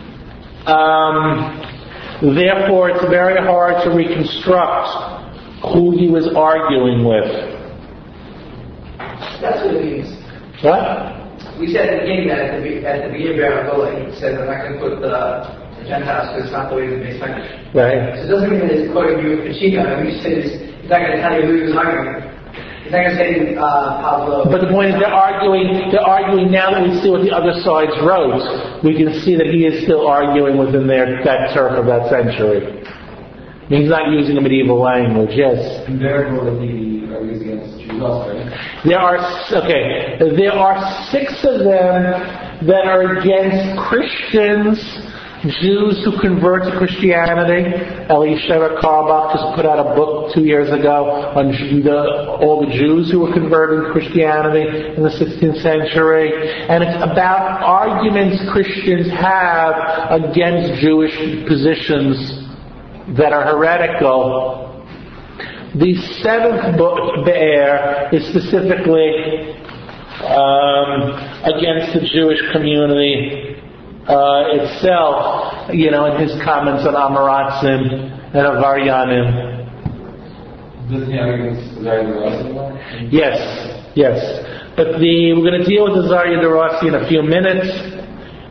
um, therefore it's very hard to reconstruct who he was arguing with. That's what it means. What? We said at the beginning that at the, be- at the beginning of Be'er HaGolah, he said, I'm not going to put the, the Gentiles because it's not the way that they spend it. Right. So it doesn't mean that he's quoting you with Pachika. I mean, he said he's, he's not going to tell you who he was arguing with. He's not going to say uh, Pablo. But the point is they're arguing, they're arguing now that we see what the other sides wrote, we can see that he is still arguing within their, that turf of that century. I mean, he's not using a medieval language, yes. And therefore, he argues against Jews also, right? There are, okay, there are six of them that are against Christians, Jews who convert to Christianity. Elisha Karbach just put out a book two years ago on the, all the Jews who were converted to Christianity in the sixteenth century. And it's about arguments Christians have against Jewish positions that are heretical. The seventh book, Be'er, is specifically um, against the Jewish community uh, itself, you know, in his comments on Amaratzim and Avaryanim. Doesn't he argue against Zarya Derasi? Yes, yes. But the, we're going to deal with the Zarya Derasi in a few minutes.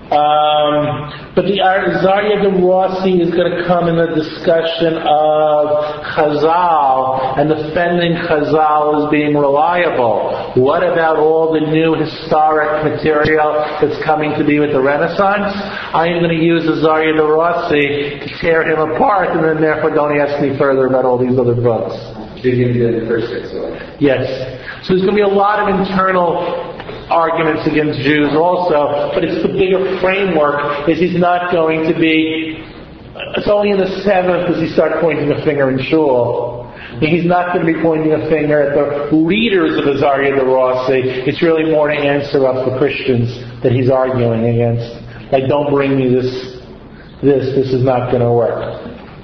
Um, but the Azaria de Rossi is going to come in the discussion of Chazal and defending Chazal as being reliable. What about all the new historic material that's coming to be with the Renaissance? I am going to use Azaria de Rossi to tear him apart, and then therefore don't ask me further about all these other books. Did you do the first six ones? Yes. So there's going to be a lot of internal arguments against Jews also, but it's the bigger framework is he's not going to be, it's only in the seventh does he start pointing a finger in shul. He's not going to be pointing a finger at the readers of Azaria de Rossi. It's really more to answer up the Christians that he's arguing against. Like, don't bring me this, this, this is not going to work.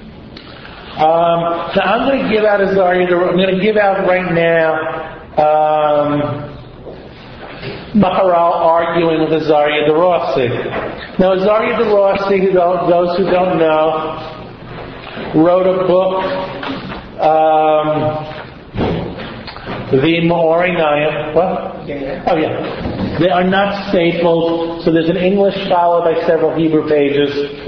Um, so I'm going to give out Azaria de Rossi, I'm going to give out right now, um, Maharal arguing with Azaria de Rossi. Now, Azaria de Rossi, who don't, those who don't know, wrote a book, um, the Maori Naya. What? Oh, yeah. They are not stapled, so there's an English followed by several Hebrew pages.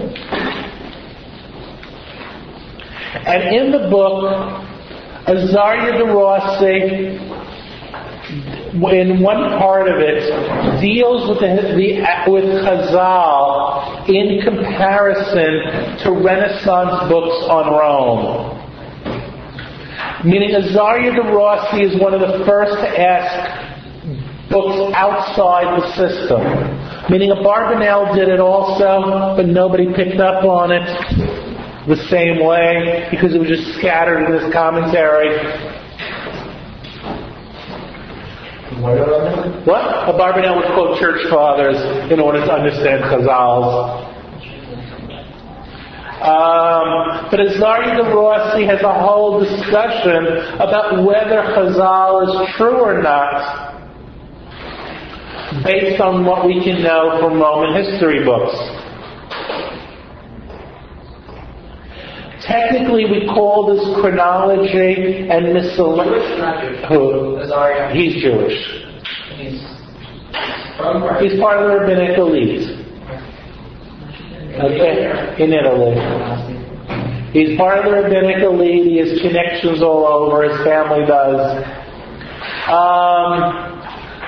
And in the book, Azaria de Rossi, in one part of it, deals with the, the with Chazal in comparison to Renaissance books on Rome. Meaning Azaria de Rossi is one of the first to ask books outside the system. Meaning Abarbanel did it also, but nobody picked up on it the same way because it was just scattered in his commentary. What? Abarbanel would quote church fathers in order to understand Chazal. Um, but Azaria de Rossi has a whole discussion about whether Chazal is true or not, based on what we can know from Roman history books. Technically, we call this chronology and miscellaneous. Who? Azaria. He's Jewish. He's from where? He's part of the rabbinic elite. Okay, in Italy. He's part of the rabbinic elite. He has connections all over. His family does. Um,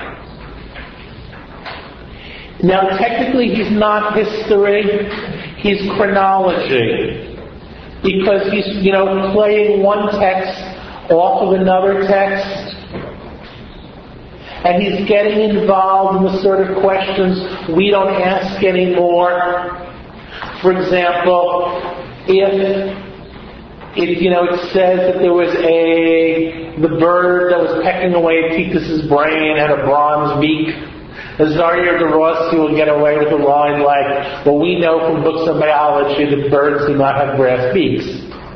now, technically, he's not history. He's chronology. Because he's, you know, playing one text off of another text. And he's getting involved in the sort of questions we don't ask anymore. For example, if, if, you know, it says that there was a, the bird that was pecking away at Titus's brain had a bronze beak, Azaria de Rossi will get away with a line like, well, we know from books of biology that birds do not have brass beaks.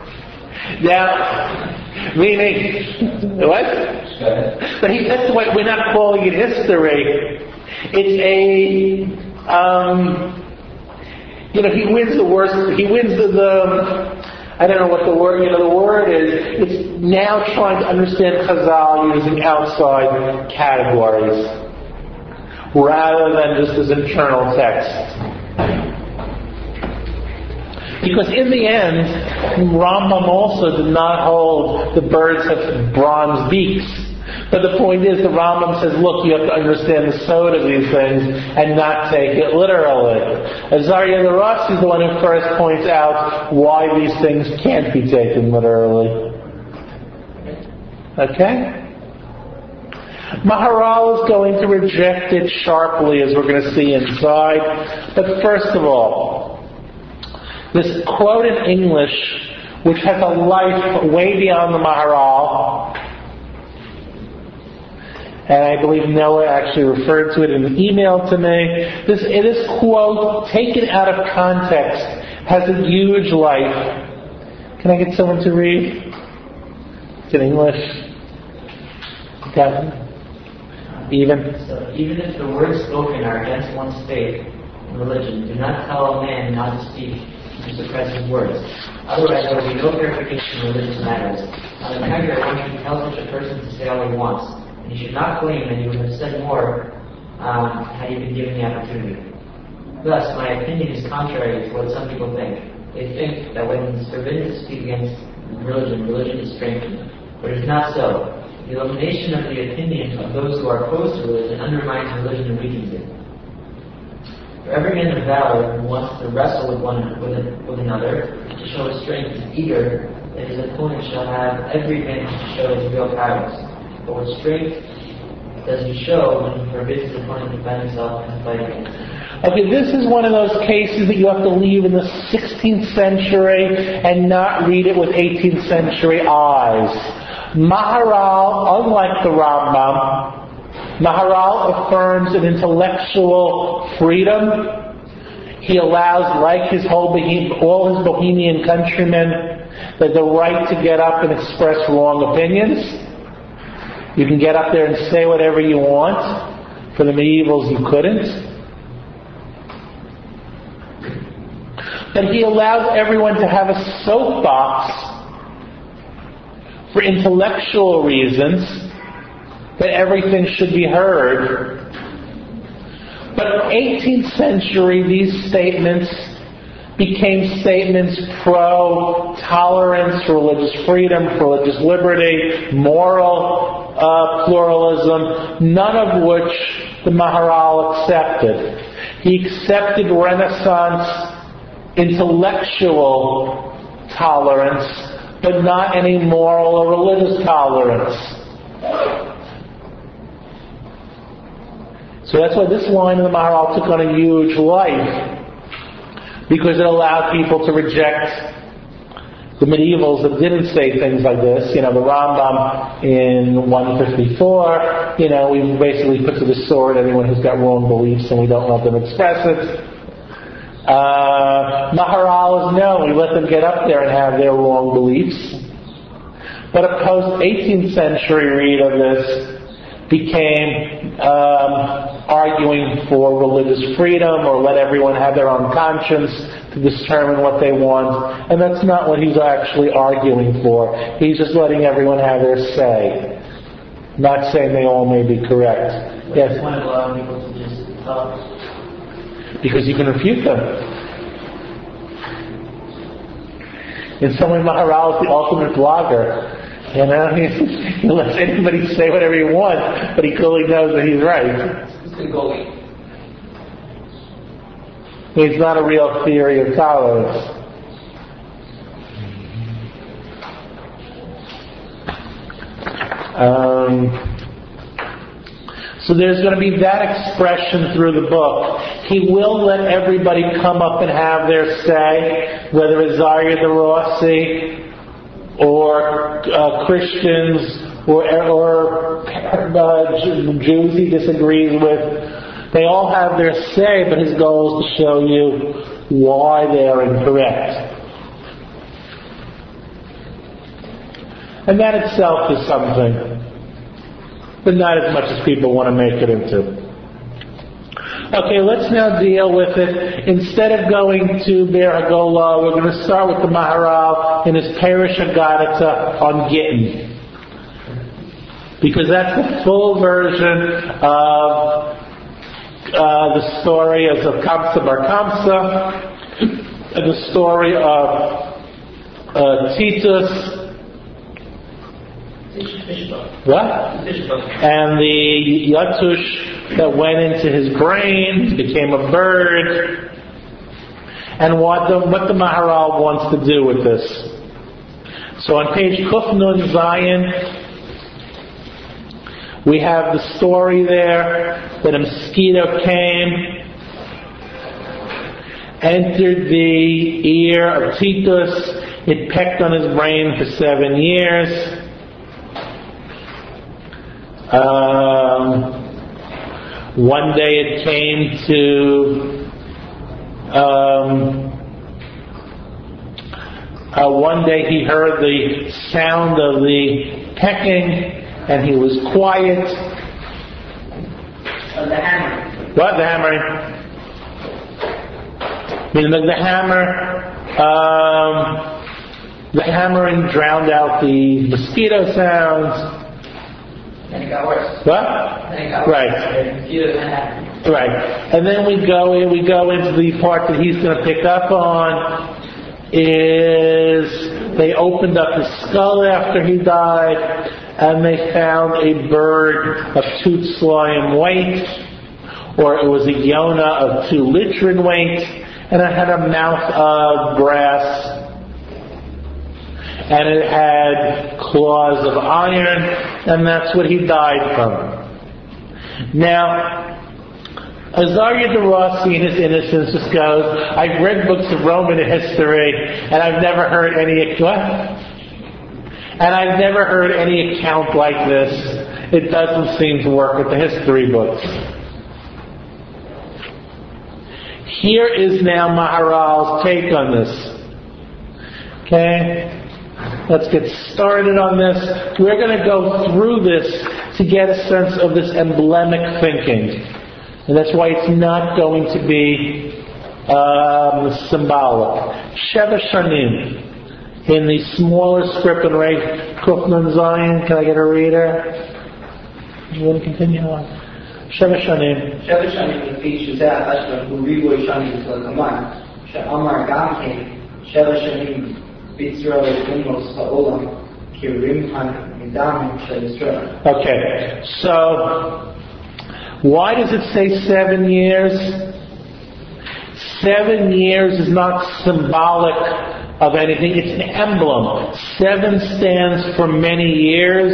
Now, meaning, what? But he, that's why we're not calling it history. It's a, um, you know, he wins the worst, he wins the, the, I don't know what the word, you know, the word is, it's now trying to understand Chazal using outside categories, rather than just as internal text. Because in the end, Rambam also did not hold the birds have bronze beaks. But the point is, the Rambam says, look, you have to understand the sod of these things and not take it literally. Azaria de Rossi is the one who first points out why these things can't be taken literally. Okay? Maharal is going to reject it sharply, as we're going to see inside. But first of all, this quote in English, which has a life way beyond the Maharal, and I believe Noah actually referred to it in an email to me, this, this quote, taken out of context, has a huge life. Can I get someone to read? It's in English. Kevin? Even? So even if the words spoken are against one's faith and religion, do not tell a man not to speak to suppress his words. Otherwise, there will be no purification in religious matters. On the contrary, one should tell such a person to say all he wants, and he should not claim that he would have said more um, had he been given the opportunity. Thus, my opinion is contrary to what some people think. They think that when it is forbidden to speak against religion, religion is strengthened. But it is not so. The elimination of the opinion of those who are opposed to religion undermines religion and weakens it. For every man of valor who wants to wrestle with one with, a, with another to show his strength is eager that his opponent shall have every advantage to show his real powers. But what strength does he show when he forbids his opponent to defend himself and fight against him? Okay, this is one of those cases that you have to leave in the sixteenth century and not read it with eighteenth century eyes. Maharal, unlike the Rambam, Maharal affirms an intellectual freedom. He allows, like his whole Bohem- all his Bohemian countrymen, that the right to get up and express wrong opinions. You can get up there and say whatever you want. For the medievals, you couldn't. But he allows everyone to have a soapbox for intellectual reasons, that everything should be heard. But in the eighteenth century, these statements became statements pro-tolerance, for religious freedom, for religious liberty, moral uh, pluralism, none of which the Maharal accepted. He accepted Renaissance intellectual tolerance, but not any moral or religious tolerance. So that's why this line in the Maharal took on a huge life, because it allowed people to reject the medievals that didn't say things like this. You know, the Rambam in one fifty-four, you know, we basically put to the sword anyone who's got wrong beliefs and we don't let them express it. Uh, Maharal is no, we let them get up there and have their wrong beliefs. But a post-eighteenth century read of this became um, arguing for religious freedom, or let everyone have their own conscience to determine what they want. And that's not what he's actually arguing for. He's just letting everyone have their say. Not saying they all may be correct. But Yes? you want to allow people to just talk. Because you can refute them. In some way, Maharal is the ultimate blogger. You know, he, he lets anybody say whatever he wants, but he clearly knows that he's right. It's the goalie. It's not a real theory of tolerance. Um, so there's going to be that expression through the book. He will let everybody come up and have their say, whether it's Zarya de Rossi, or uh, Christians, or, or uh, Jews he disagrees with. They all have their say, but his goal is to show you why they are incorrect. And that itself is something, but not as much as people want to make it into. Okay, let's now deal with it. Instead of going to Be'er HaGolah, we're going to start with the Maharal in his Perush HaGadata on Gittin, because that's the full version of uh, the story of Kamsa Bar Kamsa, and the story of uh, Titus. What? And the yatush that went into his brain became a bird. And what the, what the Maharal wants to do with this. So on page Kuf Nun Zion, we have the story there that a mosquito came, entered the ear of Titus, it pecked on his brain for seven years. Um, one day it came to, um, uh, one day he heard the sound of the pecking and he was quiet. Of the hammer. What? The hammering? The, the hammer, um, the hammering drowned out the mosquito sounds. Then it got worse. What? Then it got worse. Right. You and Right. And then we go in, we go into the part that he's going to pick up on, is they opened up his skull after he died, and they found a bird of two tzloim weight, or it was a yonah of two litrin weight, and it had a mouth of brass, and it had claws of iron, and that's what he died from. Now, Azariah DeRossi in his innocence just goes, I've read books of Roman history, and I've never heard any, what? And I've never heard any account like this. It doesn't seem to work with the history books. Here is now Maharal's take on this. Okay? Let's get started on this. We're going to go through this to get a sense of this emblemic thinking. And that's why it's not going to be um, symbolic. Sheva Shanim. In the smaller script in Ray Kufman Zion, can I get a reader? You want to continue on? Sheva Shanim. Sheva Shanim לפי שזה החשב הוא ריבוי שנים כלומר שאמר גם כן שבע שנים בישראל ונמוס העולם כרימחן מדם של ישראל. Okay, so why does it say seven years? Seven years is not symbolic of anything. It's an emblem. Seven stands for many years.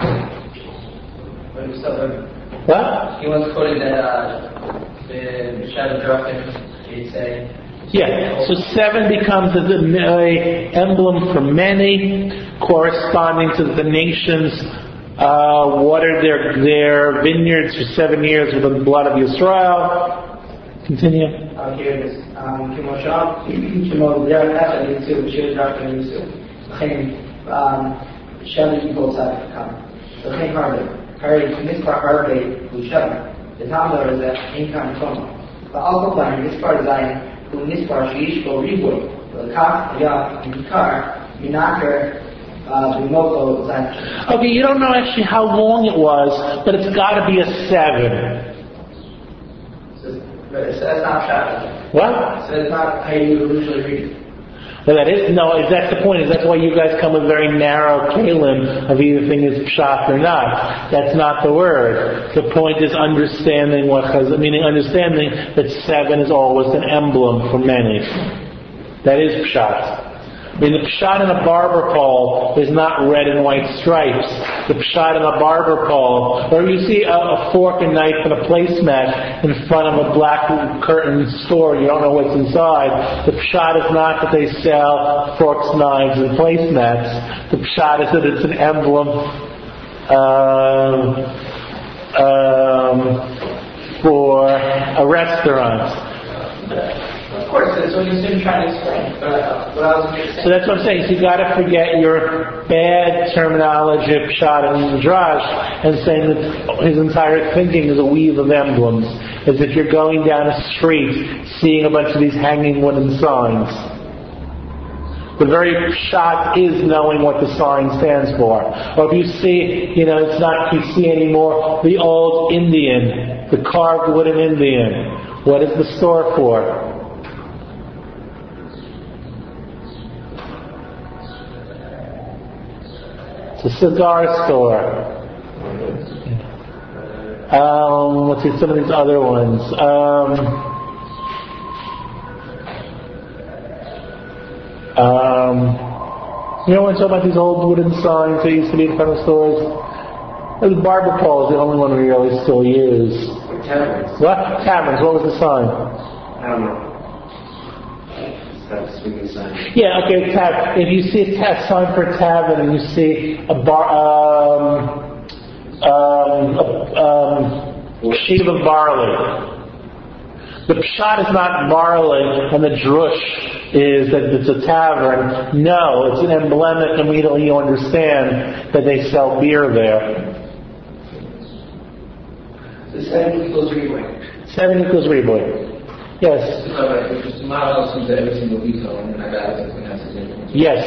What? He once quoted that uh, the Shadow Drafting, he'd say. Yeah, so seven becomes an emblem for many, corresponding to the nations. Uh, watered their their vineyards for seven years with the blood of Yisrael. Continue. Uh, here it is. כמו שם, כמו דרך אחד יצאו, שיר דרכם יצאו. לכן, שבע יפול צד כאן. לכן הרבה. הרי מספר הרבה הוא שבע. וטעם דבר זה אין כאן תומה. ועל כל פנים, מספר זין הוא מספר שיש בו ריבוי. ולכך היה בעיקר מנעקר Okay, you don't know actually how long it was, but it's got to be a seven. So that's not shocking. What? So it's not how you usually read it. Well, that is, no, is that's the point, is that's why you guys come with very narrow kalim of either thing is pshat or not. That's not the word. The point is understanding what chaz, meaning understanding that seven is always an emblem for many. That is pshat. I mean, the pshat in a barber pole is not red and white stripes. The pshat in a barber pole, or you see a, a fork and knife and a placemat in front of a black curtain store, you don't know what's inside. The pshat is not that they sell forks, knives, and placemats. The pshat is that it's an emblem um, um, for a restaurant. Of course, that's what he's been trying to explain. But, uh, what I was saying. So that's what I'm saying. So you got to forget your bad terminology of pshat and midrash and saying that his entire thinking is a weave of emblems, as if you're going down a street seeing a bunch of these hanging wooden signs. The very pshat is knowing what the sign stands for. Or if you see, you know, it's not P C anymore, the old Indian, the carved wooden Indian. What is the store for? It's a cigar store. Um, let's see, some of these other ones. Um, um, you know when I talk about these old wooden signs that used to be in front of stores? The barber pole is the only one we really still use. Taverns. What? Taverns. What was the sign? I don't know. That's speaking sign. Yeah, okay, tab. If you see a tab, sign for a tavern and you see a bar, um, um, a um, sheaf of barley. The pshat is not barley and the drush is that it's a tavern. No, it's an emblemic. Immediately you understand that they sell beer there. So seven equals reboy. Seven equals reboy. Yes. Just tomorrow I'll to every single detail and then I got it. Yes.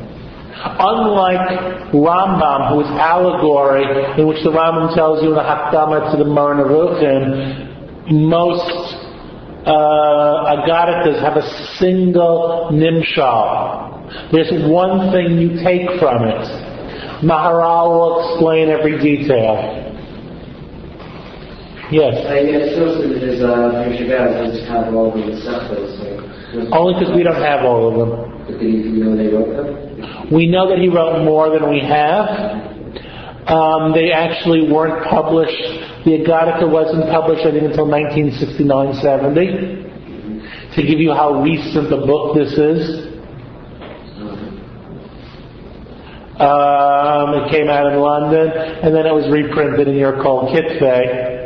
Unlike Rambam, who is allegory, in which the Rambam tells you in the Hakdama to the Moreh Nevuchim, most uh, Agaritas have a single nimshal. There's one thing you take from it. Maharal will explain every detail. Yes? I guess also that there's uh, Shabbat doesn't have all of the stuff, so... Only because we don't have all of them. But do you know they wrote them? We know that he wrote more than we have. Um, they actually weren't published. The Aggadika wasn't published, I think, until nineteen sixty-nine seventy. To give you how recent the book this is. Um, it came out in London, and then it was reprinted in your called Kitve.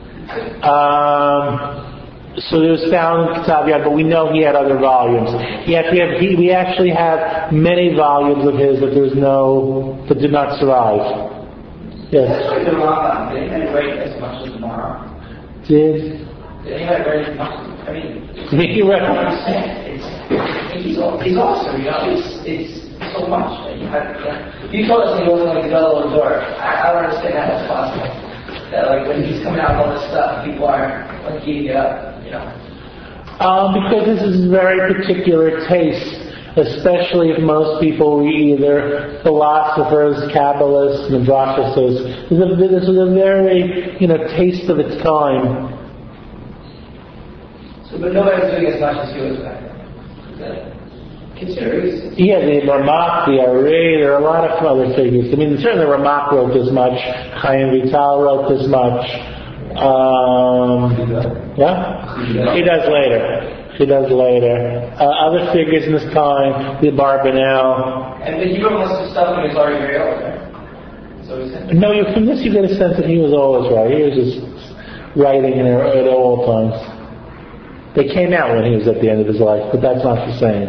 Um, so it was found in Kitav Yad, but we know he had other volumes. He actually have, he, we actually have many volumes of his that there's no, that did not survive. Yes. Especially the Rambam, did anybody write as much as the Maharal? Did? Did anybody write as much? I mean, He read. I don't understand. It's, he's, he's awesome, you know. It's, it's so much. You, have, you told us he wasn't like the other door. I, I don't understand how that's possible. That like when he's coming out with all this stuff, people are like eating it up, you know. Um, because this is very particular taste. Especially if most people were either philosophers, Kabbalists, Midrashists. This is a very, you know, taste of its time. So, but nobody's doing as much as he was back then. Consider it. Yeah, the Ramak, the Ari, there are a lot of other figures. I mean, certainly Ramak wrote this much. Chaim Vital wrote this much. Um, yeah? He does later. He does later. Uh, other figures in this time, the Barbanel. And but he wrote most of the stuff when he was already very old, right? So he said. No, you, from this you get a sense that he was always right. He was just writing in, at all times. They came out when he was at the end of his life, but that's not the same.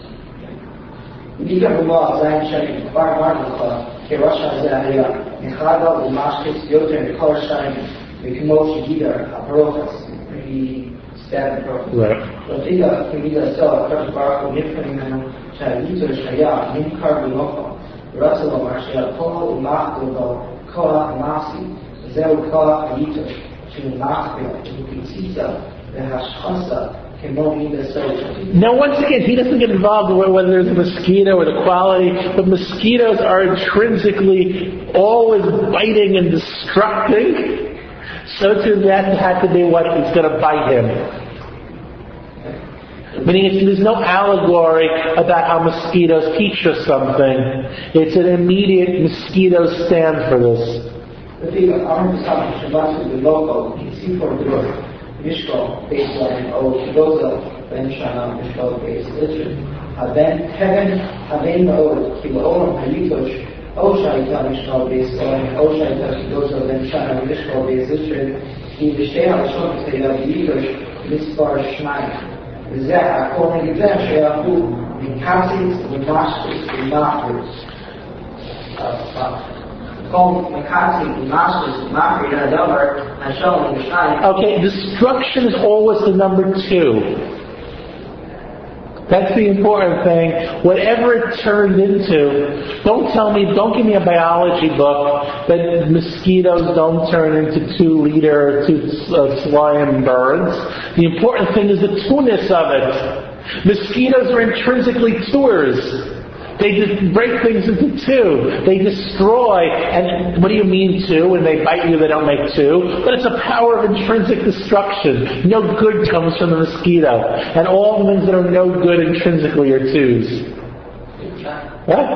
دیگه ما زن شدیم بار بار میخواد که روشن زنیا میخواد و ماشکس یوتر کارشان میکموش گیدر اپروفس he stabbed the prophet. Right. So دیگه که دیگه سال فرش بارکو میکنیم منو شدید و شیا نیم کار بنوکو رسول ماشیا پول و ماخو و کار ماسی زو کار ایتو چون ماخو میکسیسا به هشخاصا. Now, once again, he doesn't get involved with whether there's a mosquito or the quality, but mosquitoes are intrinsically always biting and destructing. So too, that had to be what is going to bite him. Meaning, it's, there's no allegory about how mosquitoes teach us something. It's an immediate mosquitoes stand for this. Mishkal baseline O Kiboza Ben Shana Mishkal base literally. Then heaven Haven O Kiboza Halitosh O Shaita Mishkal baseline O Shaita Kiboza Ben Shana Mishkal base literally. He besteh Hashon Teilah Yitosh Mitzvah Shmai. Zeh according to them Sheyahu Mikassis Mimashkis Mimachers. Okay, destruction is always the number two. That's the important thing. Whatever it turned into, don't tell me, don't give me a biology book that mosquitoes don't turn into two-liter, two uh, slime birds. The important thing is the two-ness of it. Mosquitoes are intrinsically tours. They just break things into two. They destroy. And what do you mean two? When they bite you, they don't make two. But it's a power of intrinsic destruction. No good comes from the mosquito. And all the things that are no good intrinsically are twos. What?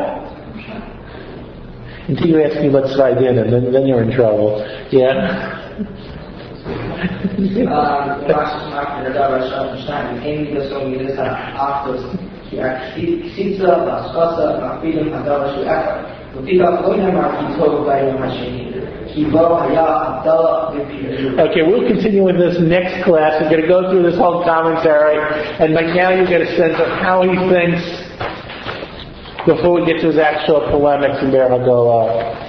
Until you ask me what's right in, and then, then you're in trouble. Yeah? Okay, we'll continue with this next class. We're going to go through this whole commentary, and by now you get a sense of how he thinks before we get to his actual polemics in Ber Haggalah.